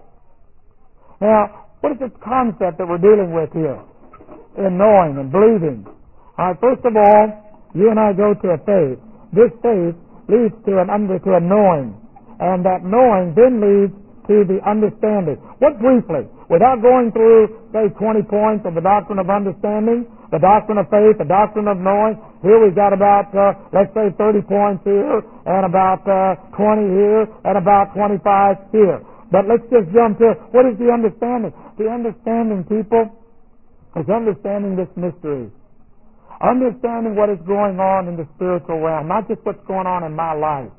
Now, what is this concept that we're dealing with here in knowing and believing? All right, first of all, you and I go to a faith. This faith leads to an under to a knowing, and that knowing then leads to the understanding. What briefly, without going through, say, twenty points of the doctrine of understanding, the doctrine of faith, the doctrine of knowing, here we've got about, uh, let's say, thirty points here, and about uh, twenty here, and about twenty-five here. But let's just jump to, what is the understanding? The understanding, people, is understanding this mystery. Understanding what is going on in the spiritual realm, not just what's going on in my life.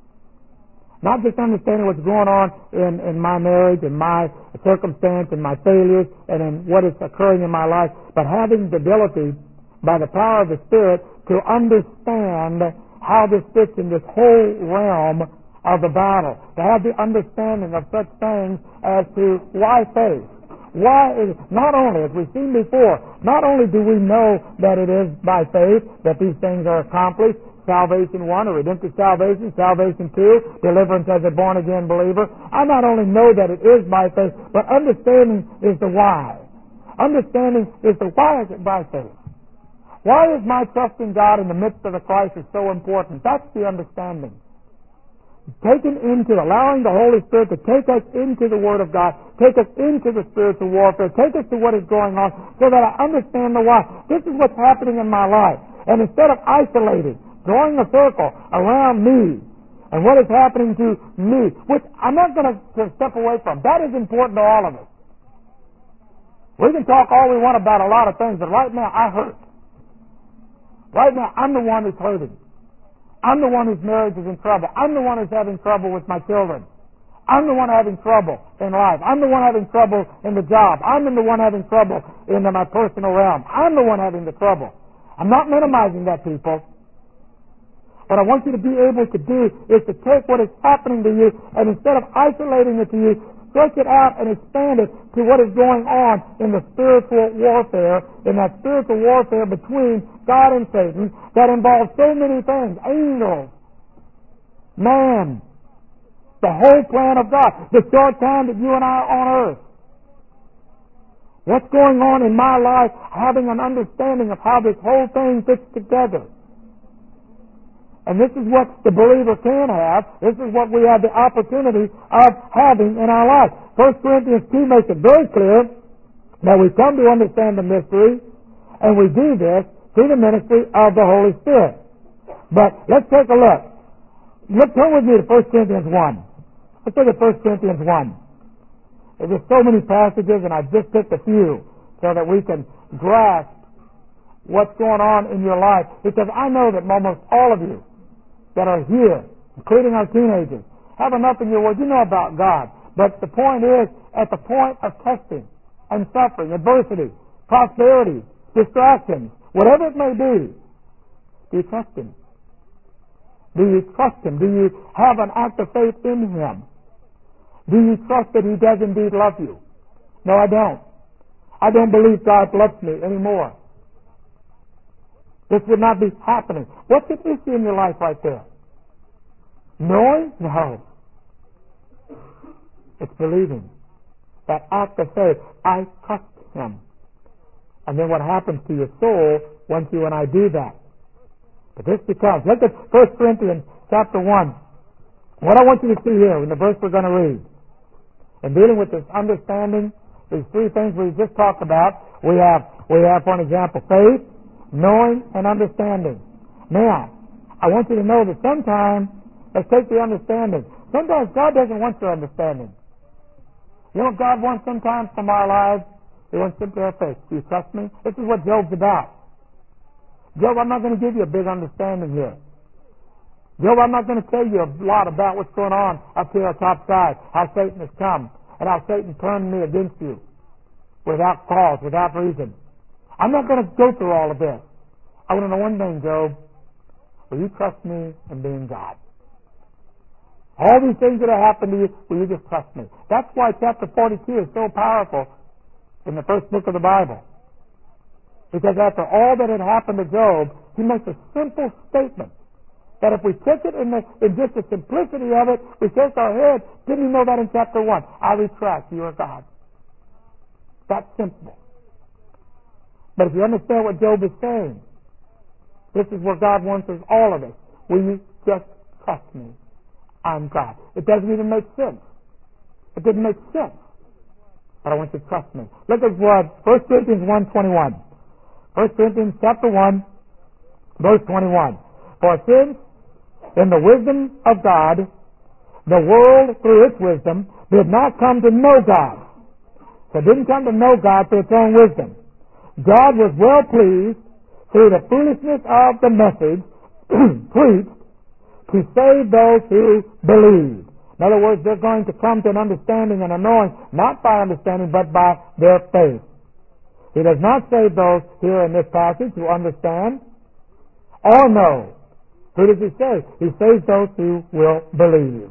Not just understanding what's going on in, in my marriage, in my circumstance, in my failures, and in what is occurring in my life, but having the ability, by the power of the Spirit, to understand how this fits in this whole realm of the battle. To have the understanding of such things as to why faith. Why is it, not only, as we've seen before, not only do we know that it is by faith that these things are accomplished, salvation one, or redemptive salvation, salvation two, deliverance as a born-again believer. I not only know that it is by faith, but understanding is the why. Understanding is the why is it by faith. Why is my trust in God in the midst of the crisis so important? That's the understanding. Taken into, allowing the Holy Spirit to take us into the Word of God, take us into the spiritual warfare, take us to what is going on, so that I understand the why. This is what's happening in my life. And instead of isolating, drawing a circle around me and what is happening to me, which I'm not going to step away from. That is important to all of us. We can talk all we want about a lot of things, but right now I hurt. Right now I'm the one who's hurting. I'm the one whose marriage is in trouble. I'm the one who's having trouble with my children. I'm the one having trouble in life. I'm the one having trouble in the job. I'm the one having trouble in my personal realm. I'm the one having the trouble. I'm not minimizing that, people. What I want you to be able to do is to take what is happening to you and instead of isolating it to you, stretch it out and expand it to what is going on in the spiritual warfare, in that spiritual warfare between God and Satan that involves so many things. Angels, man, the whole plan of God, the short time that you and I are on earth. What's going on in my life, having an understanding of how this whole thing fits together. And this is what the believer can have. This is what we have the opportunity of having in our life. First Corinthians two makes it very clear that we come to understand the mystery, and we do this through the ministry of the Holy Spirit. But let's take a look. Look, turn with me to First Corinthians one. Let's look at First Corinthians one. There's just so many passages, and I've just picked a few so that we can grasp what's going on in your life. Because I know that almost all of you that are here, including our teenagers, have enough in your word. You know about God. But the point is, at the point of testing and suffering, adversity, prosperity, distractions, whatever it may be, do you trust Him? Do you trust Him? Do you have an act of faith in Him? Do you trust that He does indeed love you? No, I don't. I don't believe God loves me anymore. This would not be happening. What's the issue in your life right there? Knowing? No. It's believing. That act of faith. I trust Him. And then what happens to your soul once you and I do that? But this becomes, look at First Corinthians chapter one. What I want you to see here in the verse we're going to read. In dealing with this understanding, these three things we just talked about, we have, we have, for an example, faith, knowing, and understanding. Now, I want you to know that sometimes, let's take the understanding. Sometimes God doesn't want your understanding. You know what God wants sometimes from our lives? He wants simply our faith. Do you trust me? This is what Job's about. Job, I'm not going to give you a big understanding here. Job, I'm not going to tell you a lot about what's going on up here on top side, how Satan has come, and how Satan turned me against you without cause, without reason. I'm not going to go through all of this. I want to know one thing, Job. Will you trust me in being God? All these things that have happened to you, will you just trust me? That's why chapter forty-two is so powerful in the first book of the Bible. Because after all that had happened to Job, he makes a simple statement that if we took it in, the, in just the simplicity of it, we shake our head. Didn't you know that in chapter one? I retract, you are God. That's simple. But if you understand what Job is saying, this is where God wants us, all of us. Will you just trust me? I'm God. It doesn't even make sense. It didn't make sense. But I want you to trust me. Look at what First Corinthians one twenty-one. First Corinthians chapter one, verse twenty-one. For since in the wisdom of God, the world through its wisdom did not come to know God. So it didn't come to know God through its own wisdom. God was well pleased through the foolishness of the message preached to save those who believe. In other words, they're going to come to an understanding and a knowing, not by understanding, but by their faith. He does not save those here in this passage who understand or know. Who does he save? He saves those who will believe.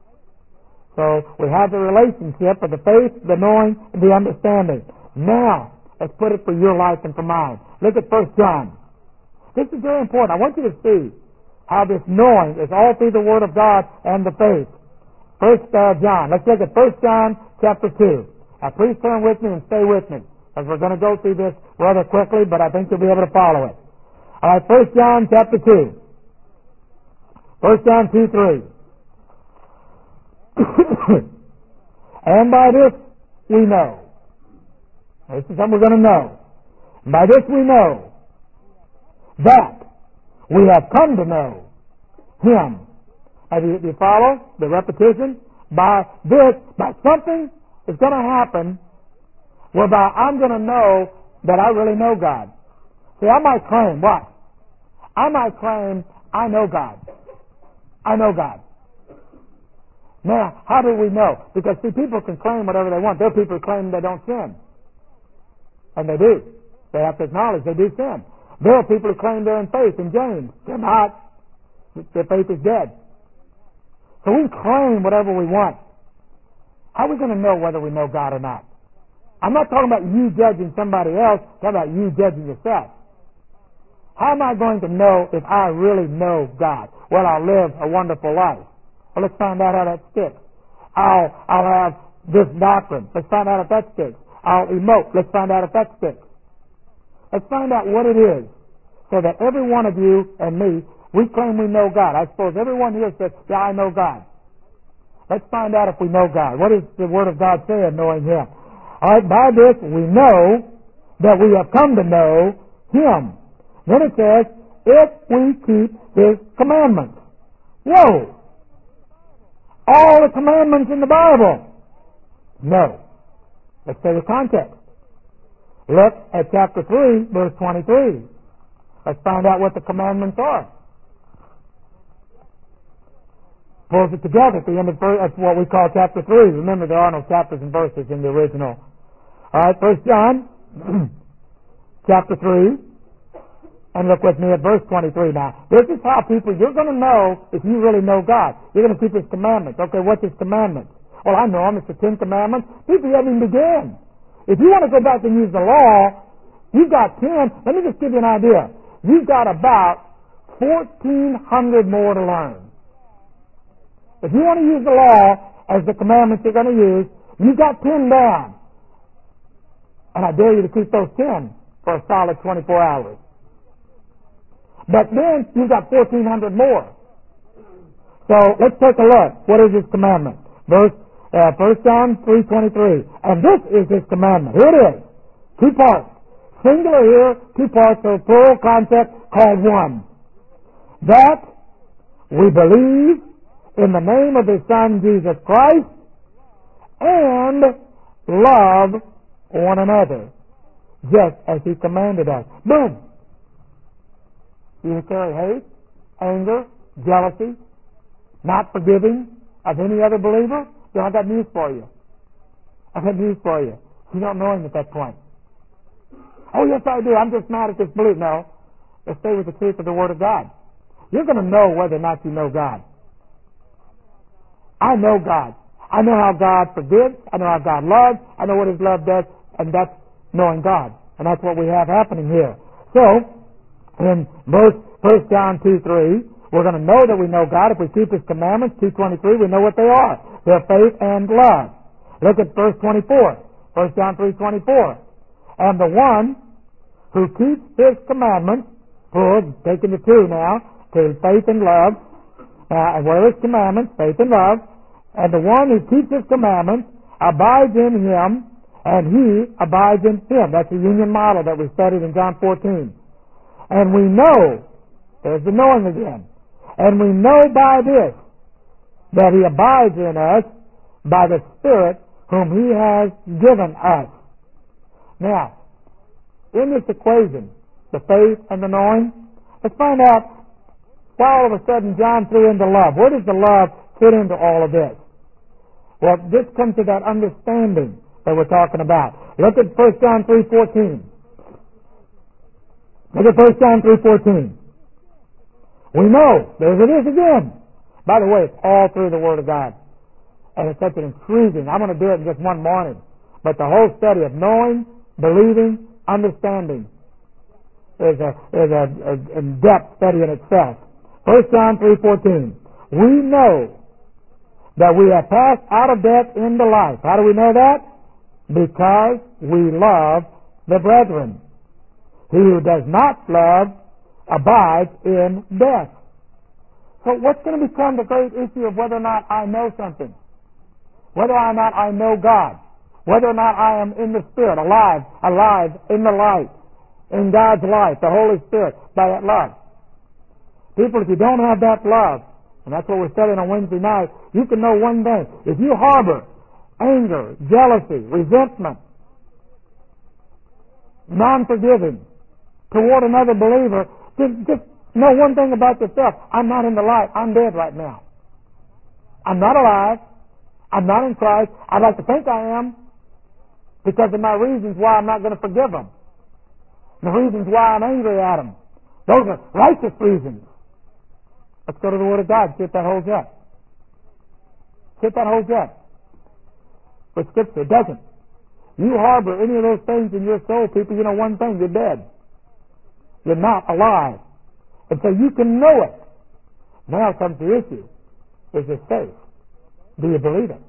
So we have the relationship of the faith, the knowing, and the understanding. Now, let's put it for your life and for mine. Look at First John. This is very important. I want you to see how this knowing is all through the Word of God and the faith. First uh, John. Let's look at First John chapter two. Now please turn with me and stay with me, as we're going to go through this rather quickly, but I think you'll be able to follow it. All right, First John chapter two. First John two three. And by this we know. This is something we're going to know. By this we know that we have come to know Him. Now, do you, do you follow the repetition? By this, by something is going to happen whereby I'm going to know that I really know God. See, I might claim what? I might claim I know God. I know God. Now, how do we know? Because, see, people can claim whatever they want. There are people who claim they don't sin. And they do. They have to acknowledge they do sin. There are people who claim they're in faith in James. They're not. Their faith is dead. So we claim whatever we want. How are we going to know whether we know God or not? I'm not talking about you judging somebody else. I'm talking about you judging yourself. How am I going to know if I really know God? Well, I'll live a wonderful life. Well, let's find out how that sticks. I'll, I'll have this doctrine. Let's find out if that sticks. I'll emote. Let's find out if that sticks. Let's find out what it is, so that every one of you and me, we claim we know God. I suppose everyone here says, yeah, I know God. Let's find out if we know God. What does the Word of God say in knowing Him? All right, by this we know that we have come to know Him. Then it says, if we keep His commandments. Whoa! All the commandments in the Bible? No. Let's say the context. Look at chapter three, verse twenty-three. Let's find out what the commandments are. Pulls it together at the end of that's what we call chapter three. Remember, there are no chapters and verses in the original. All right, First John, chapter three, and look with me at verse twenty-three now. This is how people, you're going to know if you really know God. You're going to keep His commandments. Okay, what's His commandments? Well, I know them. It's the Ten Commandments. People haven't even begun. If you want to go back and use the law, you've got ten. Let me just give you an idea. You've got about fourteen hundred more to learn. If you want to use the law as the commandments you're going to use, you've got ten down. And I dare you to keep those ten for a solid twenty-four hours. But then you've got fourteen hundred more. So let's take a look. What is His commandment? Verse Uh, First John three twenty-three. And this is His commandment. Here it is. Two parts. Singular here, two parts, so plural concept called one. That we believe in the name of His Son, Jesus Christ, and love one another, just as He commanded us. Boom! You carry hate, anger, jealousy, not forgiving of any other believer? Then I've got news for you. I've got news for you. You don't know Him at that point. Oh, yes, I do. I'm just mad at this belief. No. Let's stay with the truth of the Word of God. You're going to know whether or not you know God. I know God. I know how God forgives. I know how God loves. I know what His love does. And that's knowing God. And that's what we have happening here. So, in verse First John two three, we're going to know that we know God if we keep His commandments. two twenty-three, we know what they are. They're faith and love. Look at verse twenty-four. First John three twenty-four. And the one who keeps His commandments, plural, taking the two now, to faith and love, uh, and what are His commandments? Faith and love. And the one who keeps His commandments abides in Him, and He abides in Him. That's the union model that we studied in John fourteen. And we know, there's the knowing again, and we know by this that He abides in us by the Spirit whom He has given us. Now, in this equation, the faith and the knowing, let's find out why all of a sudden John threw in the love. Where does the love fit into all of this? Well, this comes to that understanding that we're talking about. Look at First John three fourteen. Look at First John three fourteen. We know, there it is again. By the way, it's all through the Word of God. And it's such an intriguing, I'm going to do it in just one morning, but the whole study of knowing, believing, understanding is a, is a, a in-depth study in itself. First John three fourteen. We know that we have passed out of death into life. How do we know that? Because we love the brethren. He who does not love abides in death. So what's going to become the great issue of whether or not I know something? Whether or not I know God? Whether or not I am in the Spirit, alive, alive in the light, in God's light, the Holy Spirit, by that love. People, if you don't have that love, and that's what we're studying on Wednesday night, you can know one thing. If you harbor anger, jealousy, resentment, non-forgiving toward another believer, just, just know one thing about yourself. I'm not in the light. I'm dead right now. I'm not alive. I'm not in Christ. I'd like to think I am because of my reasons why I'm not going to forgive them. The reasons why I'm angry at them. Those are righteous reasons. Let's go to the Word of God. See if that holds up. See if that holds up. But Scripture doesn't. You harbor any of those things in your soul, people, you know one thing, you're dead. You're not alive. And so you can know it. Now comes the issue. Is it safe? Do you believe it?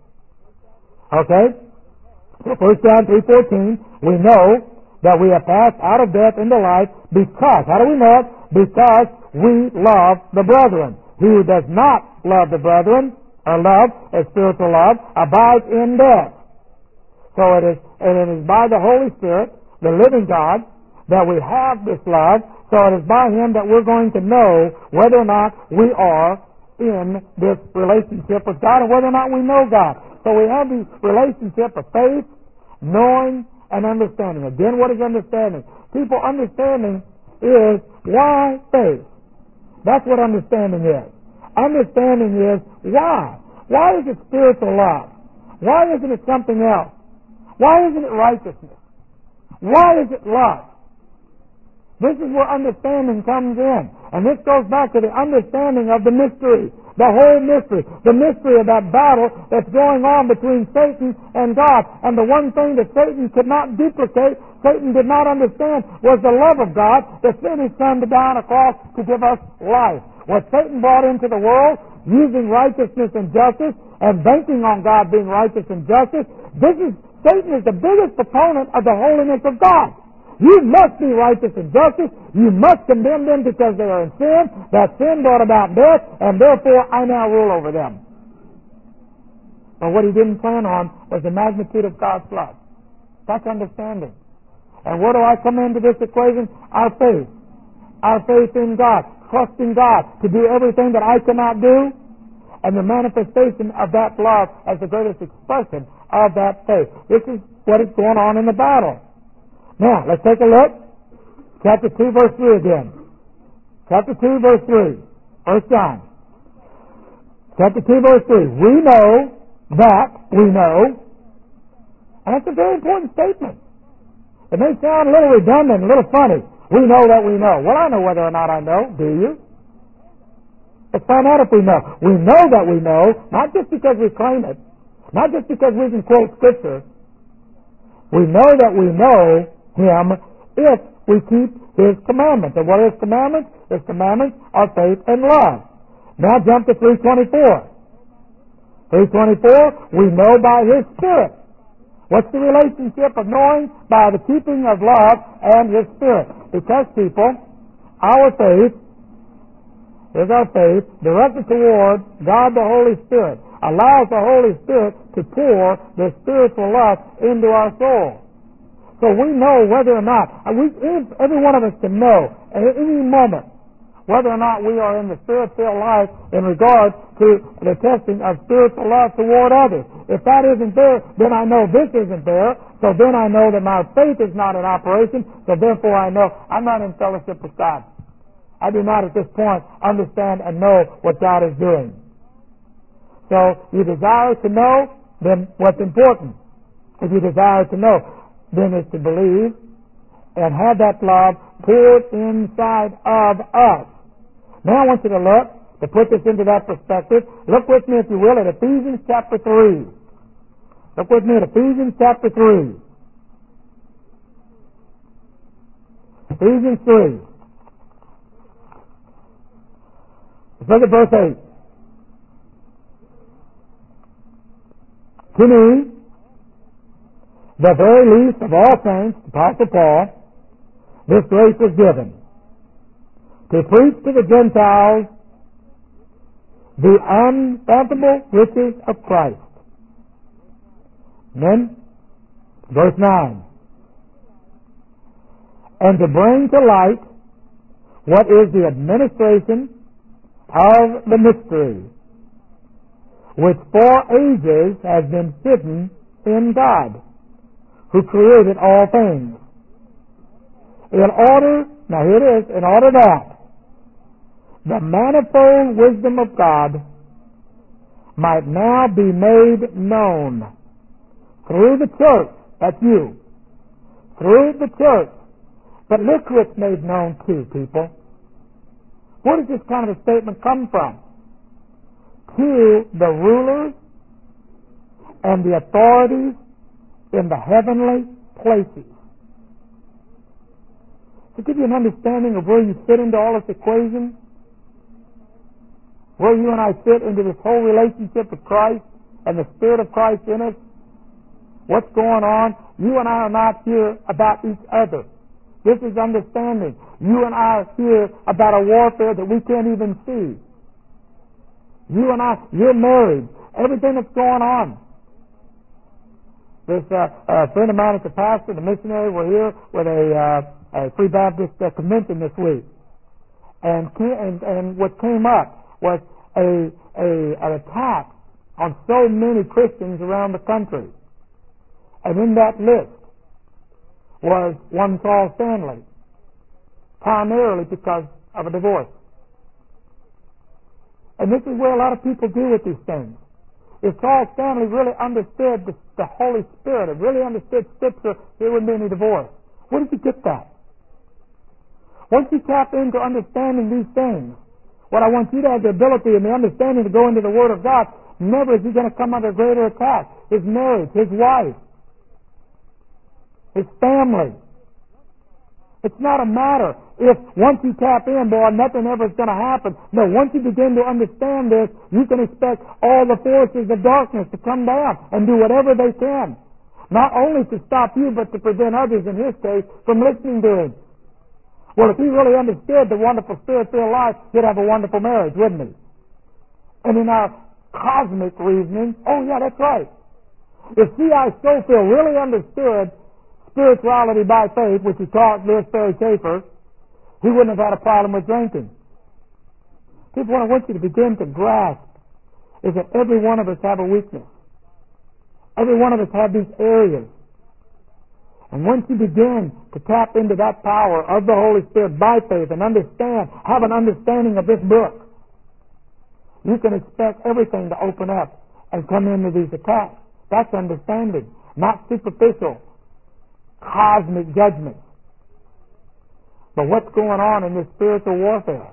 Okay? So First John three fourteen, we know that we have passed out of death into life because, how do we know it? Because we love the brethren. He who does not love the brethren, or love, a spiritual love, abides in death. So it is, and it is by the Holy Spirit, the living God, that we have this love. So it is by Him that we're going to know whether or not we are in this relationship with God and whether or not we know God. So we have the relationship of faith, knowing, and understanding. Again, what is understanding? People, understanding is why faith. That's what understanding is. Understanding is why. Why is it spiritual love? Why isn't it something else? Why isn't it righteousness? Why is it love? This is where understanding comes in. And this goes back to the understanding of the mystery. The whole mystery. The mystery of that battle that's going on between Satan and God. And the one thing that Satan could not duplicate, Satan did not understand, was the love of God that sent His Son to die on a cross to give us life. What Satan brought into the world, using righteousness and justice, and banking on God being righteous and justice, this is, Satan is the biggest proponent of the holiness of God. You must be righteous and justice. You must condemn them because they are in sin. That sin brought about death, and therefore I now rule over them. But what he didn't plan on was the magnitude of God's love. That's understanding. And where do I come into this equation? Our faith. Our faith in God. Trusting God to do everything that I cannot do. And the manifestation of that love as the greatest expression of that faith. This is what is going on in the battle. Now, let's take a look. Chapter two, verse three again. Chapter two, verse three. First John. Chapter two, verse three. We know that we know. And that's a very important statement. It may sound a little redundant, a little funny. We know that we know. Well, I know whether or not I know. Do you? Let's find out if we know. We know that we know, not just because we claim it, not just because we can quote Scripture. We know that we know Him if we keep His commandments. And what are His commandments? His commandments are faith and love. Now jump to three twenty-four. three twenty-four, we know by His Spirit. What's the relationship of knowing? By the keeping of love and His Spirit. Because, people, our faith is our faith directed toward God the Holy Spirit. Allows the Holy Spirit to pour the spiritual love into our soul. So we know whether or not, we, every one of us can know at any moment whether or not we are in the Spirit-filled life in regard to the testing of spiritual love toward others. If that isn't there, then I know this isn't there. So then I know that my faith is not in operation. So therefore I know I'm not in fellowship with God. I do not at this point understand and know what God is doing. So you desire to know, then what's important? If you desire to know, then it's to believe and have that love poured inside of us. Now I want you to look, to put this into that perspective, look with me, if you will, at Ephesians chapter three. Look with me at Ephesians chapter three. Ephesians three. Let's look at verse eight. To me, the very least of all saints, Apostle Paul, this grace was given, to preach to the Gentiles the unfathomable riches of Christ. And then, verse nine. And to bring to light what is the administration of the mystery, which for ages has been hidden in God, who created all things. In order, now here it is, in order that the manifold wisdom of God might now be made known through the church, that's you, through the church. But look who it's made known to, people. Where does this kind of a statement come from? To the rulers and the authorities in the heavenly places. To give you an understanding of where you fit into all this equation, where you and I fit into this whole relationship with Christ and the Spirit of Christ in us, what's going on, you and I are not here about each other. This is understanding. You and I are here about a warfare that we can't even see. You and I, you're married. Everything that's going on. This uh, uh, friend of mine, the pastor, the missionary, were here with a, uh, a Free Baptist uh, convention this week, and, and and what came up was a, a an attack on so many Christians around the country, and in that list was one Saul Stanley, primarily because of a divorce. And this is where a lot of people do with these things. If Saul Stanley really understood the, the Holy Spirit, and really understood Scripture, there wouldn't be any divorce. Where did you get that? Once you tap into understanding these things, what I want you to have the ability and the understanding to go into the Word of God, never is he going to come under greater attack. His marriage, his wife, his family. It's not a matter if once you tap in, boy, nothing ever is going to happen. No, once you begin to understand this, you can expect all the forces of darkness to come down and do whatever they can. Not only to stop you, but to prevent others, in his case, from listening to him. Well, if he really understood the wonderful Spirit-filled life, he'd have a wonderful marriage, wouldn't he? And in our cosmic reasoning, oh yeah, that's right. If C I Scofield really understood spirituality by faith, which he taught Lewis Ferry Schaefer, he wouldn't have had a problem with drinking. People, what I want you to begin to grasp is that every one of us have a weakness. Every one of us have these areas. And once you begin to tap into that power of the Holy Spirit by faith and understand, have an understanding of this book, you can expect everything to open up and come into these attacks. That's understanding, not superficial, cosmic judgment. But what's going on in this spiritual warfare?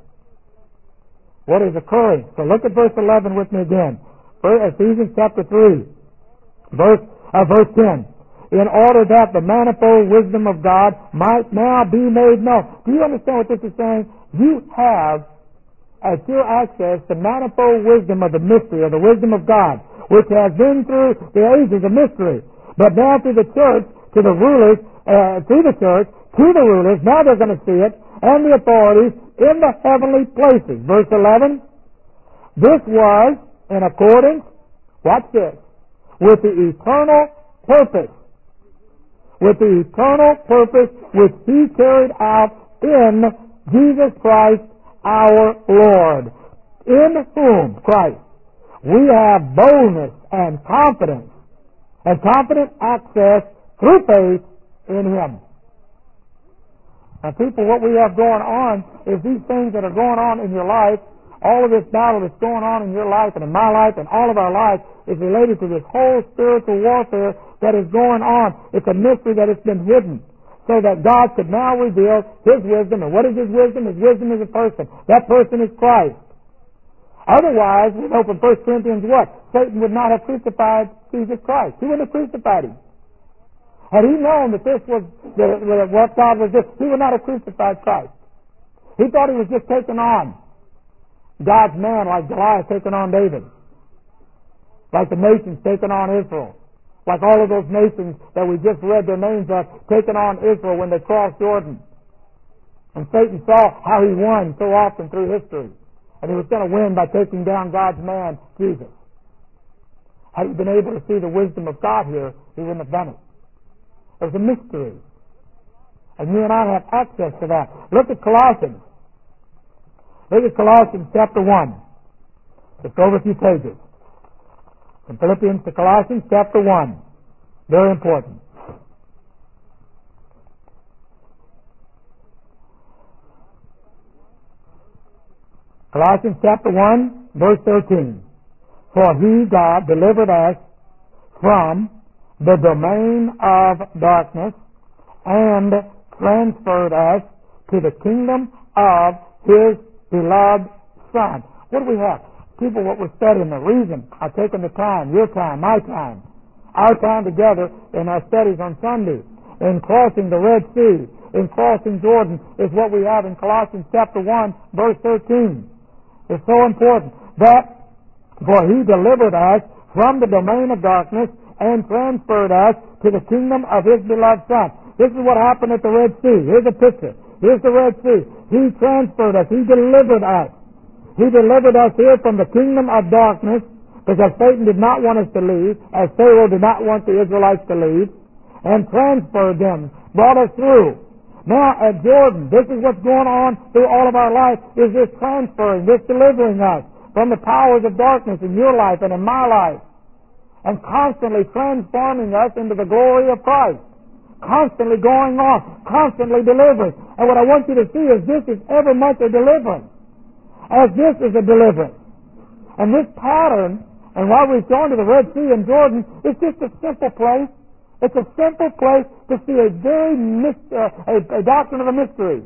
What is occurring? So look at verse eleven with me again. Ephesians chapter three, verse, uh, verse ten. In order that the manifold wisdom of God might now be made known. Do you understand what this is saying? You have at your access the manifold wisdom of the mystery, of the wisdom of God, which has been through the ages of mystery. But now to the church, to the rulers, uh, to the church, to the rulers, now they're going to see it, and the authorities in the heavenly places. Verse eleven, this was in accordance, watch this, with the eternal purpose, with the eternal purpose which He carried out in Jesus Christ our Lord, in whom, Christ, we have boldness and confidence, and confident access through faith in Him. Now people, what we have going on is these things that are going on in your life, all of this battle that's going on in your life and in my life and all of our lives is related to this whole spiritual warfare that is going on. It's a mystery that has been hidden so that God could now reveal His wisdom. And what is His wisdom? His wisdom is a person. That person is Christ. Otherwise, we know from First Corinthians what? Satan would not have crucified Jesus Christ. He wouldn't have crucified Him. Had he known that this was that what God was this, he would not have crucified Christ. He thought he was just taking on God's man like Goliath taking on David. Like the nations taking on Israel. Like all of those nations that we just read their names of taking on Israel when they crossed Jordan. And Satan saw how he won so often through history. And he was going to win by taking down God's man, Jesus. Had he been able to see the wisdom of God here, he wouldn't have done it. It was a mystery. And you and I have access to that. Look at Colossians. Look at Colossians chapter one. Just over a few pages. From Philippians to Colossians chapter one. Very important. Colossians chapter one, verse thirteen. For He, God, delivered us from the domain of darkness and transferred us to the kingdom of His beloved Son. What do we have? People, what we're studying, the reason I've taken the time, your time, my time, our time together in our studies on Sunday, in crossing the Red Sea, in crossing Jordan, is what we have in Colossians chapter one, verse thirteen. It's so important. That, for He delivered us from the domain of darkness and transferred us to the kingdom of His beloved Son. This is what happened at the Red Sea. Here's a picture. Here's the Red Sea. He transferred us. He delivered us. He delivered us here from the kingdom of darkness because Satan did not want us to leave, as Pharaoh did not want the Israelites to leave, and transferred them, brought us through. Now at Jordan, this is what's going on through all of our life, is this transferring, this delivering us from the powers of darkness in your life and in my life, and constantly transforming us into the glory of Christ. Constantly going on, constantly delivering. And what I want you to see is this is ever much a deliverance, as this is a deliverance. And this pattern, and while we've gone to the Red Sea and Jordan, it's just a simple place. It's a simple place to see a very myst- uh, a, a doctrine of a mystery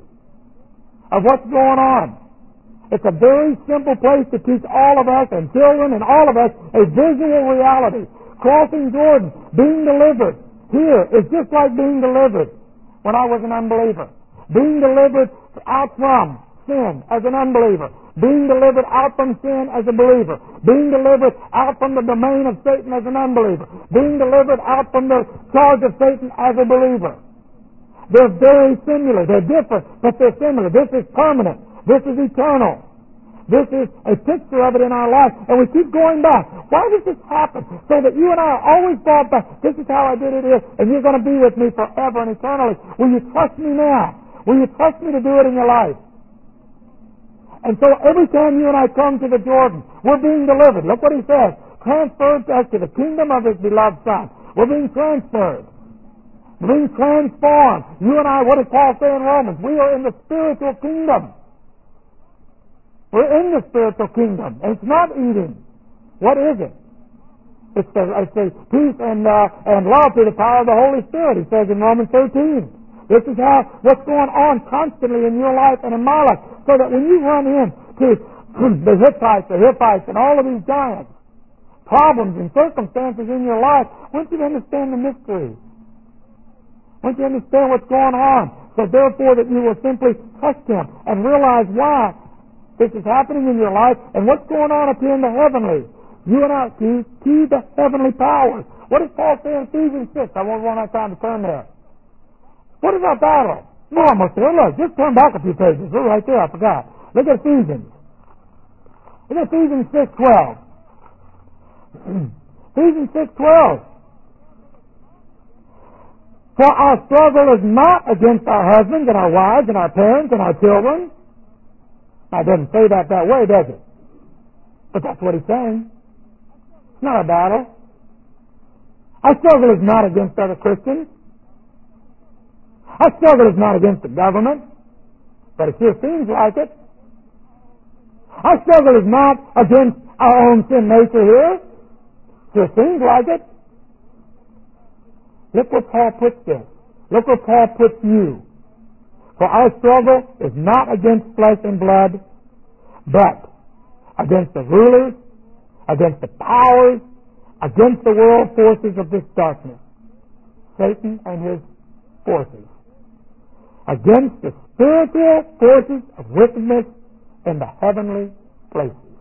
of what's going on. It's a very simple place to teach all of us and children and all of us a visual reality. Crossing Jordan, being delivered. Here is just like being delivered when I was an unbeliever. Being delivered out from sin as an unbeliever. Being delivered out from sin as a believer. Being delivered out from the domain of Satan as an unbeliever. Being delivered out from the charge of Satan as a believer. They're very similar. They're different, but they're similar. This is permanent. This is eternal. This is a picture of it in our life, and we keep going back. Why does this happen? So that you and I are always brought back. This is how I did it here, and you're going to be with me forever and eternally. Will you trust me now? Will you trust me to do it in your life? And so every time you and I come to the Jordan, we're being delivered. Look what he says. transferred us to the kingdom of His beloved Son. We're being transferred. We're being transformed. You and I, what does Paul say in Romans? We are in the spiritual kingdom. We're in the spiritual kingdom. And it's not eating. What is it? It's the, it's the peace and, uh, and love through the power of the Holy Spirit, he says in Romans thirteen. This is how, what's going on constantly in your life and in my life. So that when you run into the Hittites, the Hittites, and all of these giants, problems and circumstances in your life, once you understand the mystery, once you understand what's going on, so therefore that you will simply trust Him and realize why this is happening in your life and what's going on up here in the heavenly. You and I see, see the heavenly powers. What does Paul say in Ephesians six? I won't run out of time to turn there. What is our battle? No, I'm almost there. Look, just turn back a few pages. We're right there. I forgot. Look at Ephesians. Look at Ephesians six twelve. Ephesians six twelve. For our struggle is not against our husbands and our wives and our parents and our children. Now, it doesn't say that that way, does it? But that's what he's saying. It's not a battle. Our struggle is not against other Christians. Our struggle is not against the government. But it sure seems like it. Our struggle is not against our own sin nature here. Sure seems like it. Look what Paul puts there. Look what Paul puts you. For our struggle is not against flesh and blood, but against the rulers, against the powers, against the world forces of this darkness, Satan and his forces, against the spiritual forces of wickedness in the heavenly places.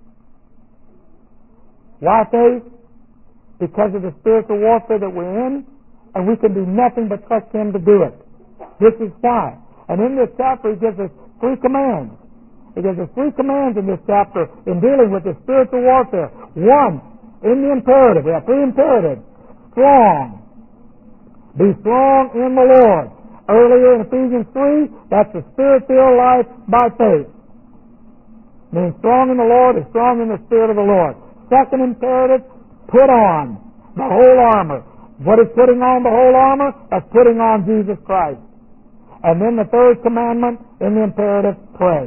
Why faith? Because of the spiritual warfare that we're in, and we can do nothing but trust Him to do it. This is why. And in this chapter, he gives us three commands. He gives us three commands in this chapter in dealing with the spiritual warfare. One, in the imperative. We have three imperatives. Strong. Be strong in the Lord. Earlier in Ephesians three, that's the spirit-filled life by faith. Being strong in the Lord is strong in the Spirit of the Lord. Second imperative, put on the whole armor. What is putting on the whole armor? That's putting on Jesus Christ. And then the third commandment in the imperative, pray.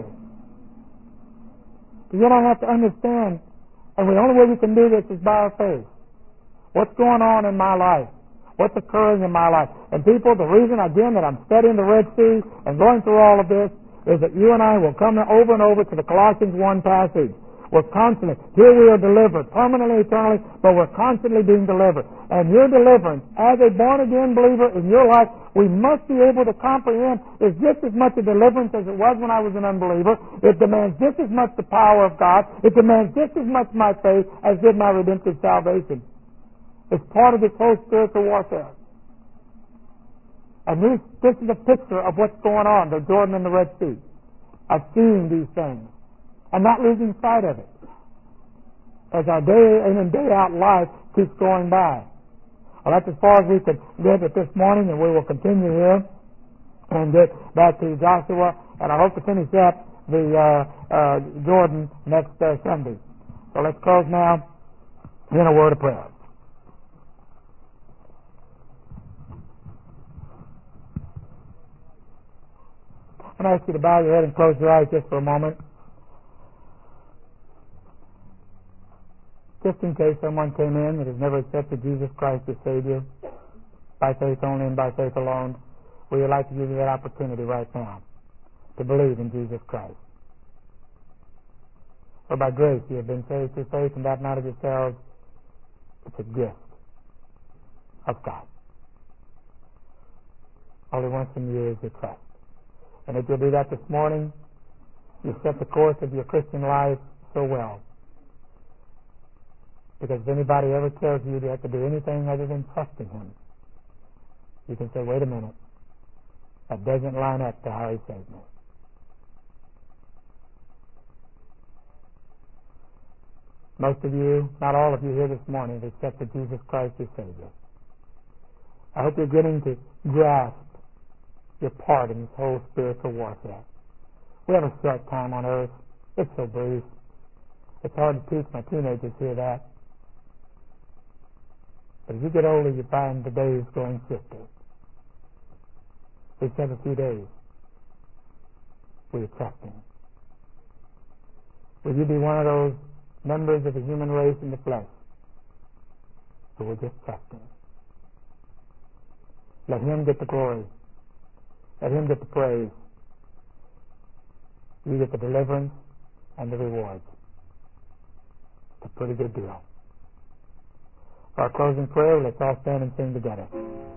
You don't have to understand, and the only way we can do this is by our faith. What's going on in my life? What's occurring in my life? And people, the reason, again, that I'm studying the Red Sea and going through all of this is that you and I will come over and over to the Colossians one passage. We're constantly, here we are delivered, permanently, eternally, but we're constantly being delivered. And your deliverance, as a born-again believer in your life, we must be able to comprehend is just as much a deliverance as it was when I was an unbeliever. It demands just as much the power of God. It demands just as much my faith as did my redemptive salvation. It's part of this whole spiritual warfare. And this, this is a picture of what's going on, the Jordan and the Red Sea, of seeing these things and not losing sight of it as our day in and day out life keeps going by. Well, that's as far as we could get it this morning, and we will continue here and get back to Joshua, and I hope to finish up the uh, uh, Jordan next uh, Sunday. So let's close now in a word of prayer. I'm going to ask you to bow your head and close your eyes just for a moment. Just in case someone came in that has never accepted Jesus Christ as Savior, by faith only and by faith alone, we would like to give you that opportunity right now to believe in Jesus Christ. For by grace you have been saved through faith, and that not of yourselves. It's a gift of God. All He wants from you is your trust. And if you'll do that this morning, you set the course of your Christian life so well. Because if anybody ever tells you you have to do anything other than trust in Him, you can say, wait a minute, that doesn't line up to how He saved me. Most of you, not all of you here this morning, have accepted Jesus Christ as Savior. I hope you're getting to grasp your part in this whole spiritual warfare. We have a short time on earth. It's so brief. It's hard to teach my teenagers here that. But as you get older, you find the days growing shifty. We just have a few days. Will you trust Him? Will you be one of those members of the human race in the flesh who will just trust Him? Let Him get the glory. Let Him get the praise. You get the deliverance and the rewards. It's a pretty good deal. For our closing prayer, let's all stand and sing together.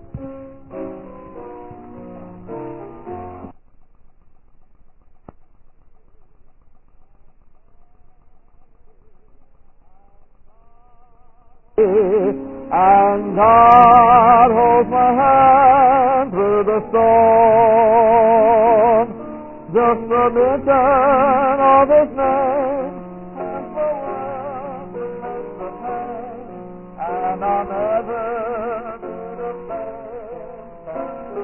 And God holds my hand through the storm. Just the mention of His name and the world to make the pain, and I'll never be the same. Thank you,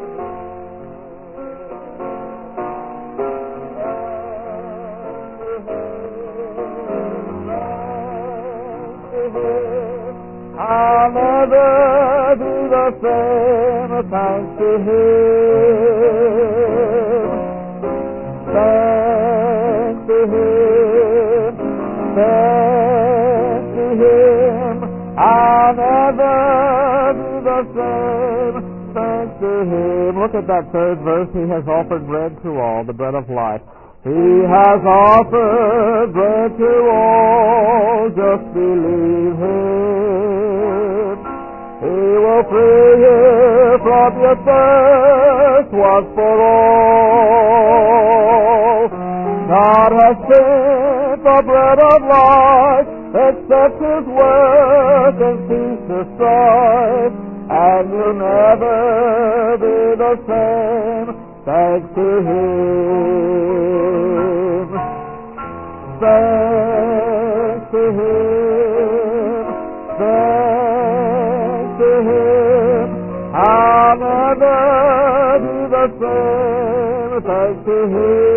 thank you, I'll never be the same, thanks to Him. Thanks to Him, thanks to Him, I'll never be the same, thanks to Him. Look at that third verse. He has offered bread to all, the bread of life. He has offered bread to all, just believe Him. He will free you from your thirst once for all. God has sent the bread of life, accept His work and cease to strive, and you'll never be the same, thanks to Him. Thanks to Him, thanks to Him, I'll never be the same, thanks to Him.